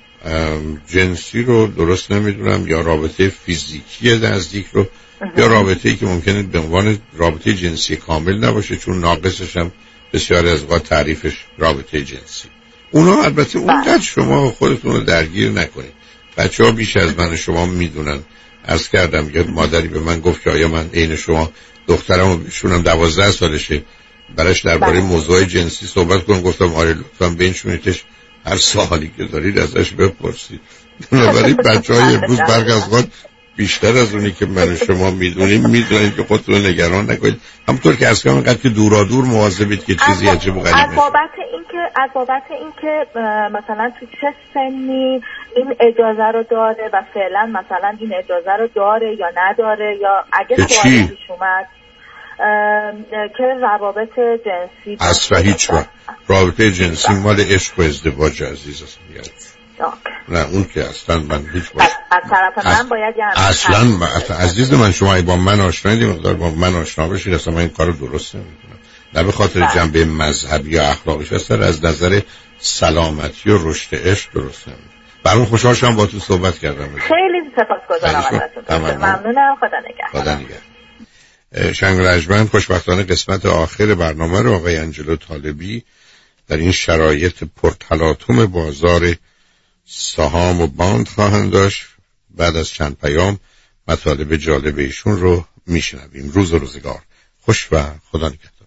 جنسی رو درست نمیدونم، یا رابطه فیزیکی نزدیک رو، یا رابطه‌ای که ممکنه به عنوان رابطه جنسی کامل نباشه، چون ناقصش هم بسیاری از اوقات تعریفش رابطه جنسی. اونا البته اونقدر شما خودتون رو درگیر نکنید. بچه‌ها بیش از من شما میدونن. عرض کردم یه مادری به من گفت که آیا من عین شما دخترمو بشونم دوازده سالشه براش درباره موضوع جنسی صحبت کنم؟ گفتم آره لطفاً بنشونیدش، هر سوالی که دارید ازش بپرسید. بنابراین بچه‌های امروز برگ از وقت بیشتر از اونی که من شما میدونیم میدونید که خودتون نگران نکنید. همونطور که از همون قد که دورا دور مواظبید که چیزی عجب و غریب نشه. از بابت اینکه از بابت اینکه مثلا تو چه سنی این اجازه رو داره و فعلا مثلا این اجازه رو داره یا نداره، یا اگه سوالی پیش اومد که روابط جنسی اصلا هیچ وقت رابطه جنسی مال عشق و ازدواج عزیز است. نه اون که اصلا من هیچ وقت از طرف من باید یعنی اصلا من عزیز من شما با من آشنایید، مقدار با من آشنا بشید، اصلا من این کارو درست نمیدونم. نه به خاطر جنبه مذهبی یا اخلاقیش، اصلا از نظر سلامتی و رشد عشق درست نمیدونم. برام خوشحال شدم با تو صحبت کردم. خیلی سپاسگزارم ازتون. ممنونم. خدا نگهدار. خدا نگهدار. شنگ رجمن خوشبختانه قسمت آخر برنامه رو آقای انجلو طالبی در این شرایط پرتلاطم بازار سهام و باند خواهند داشت. بعد از چند پیام مطالب جالب ایشون رو میشنویم. روز و روزگار خوش و خدا نگهدار.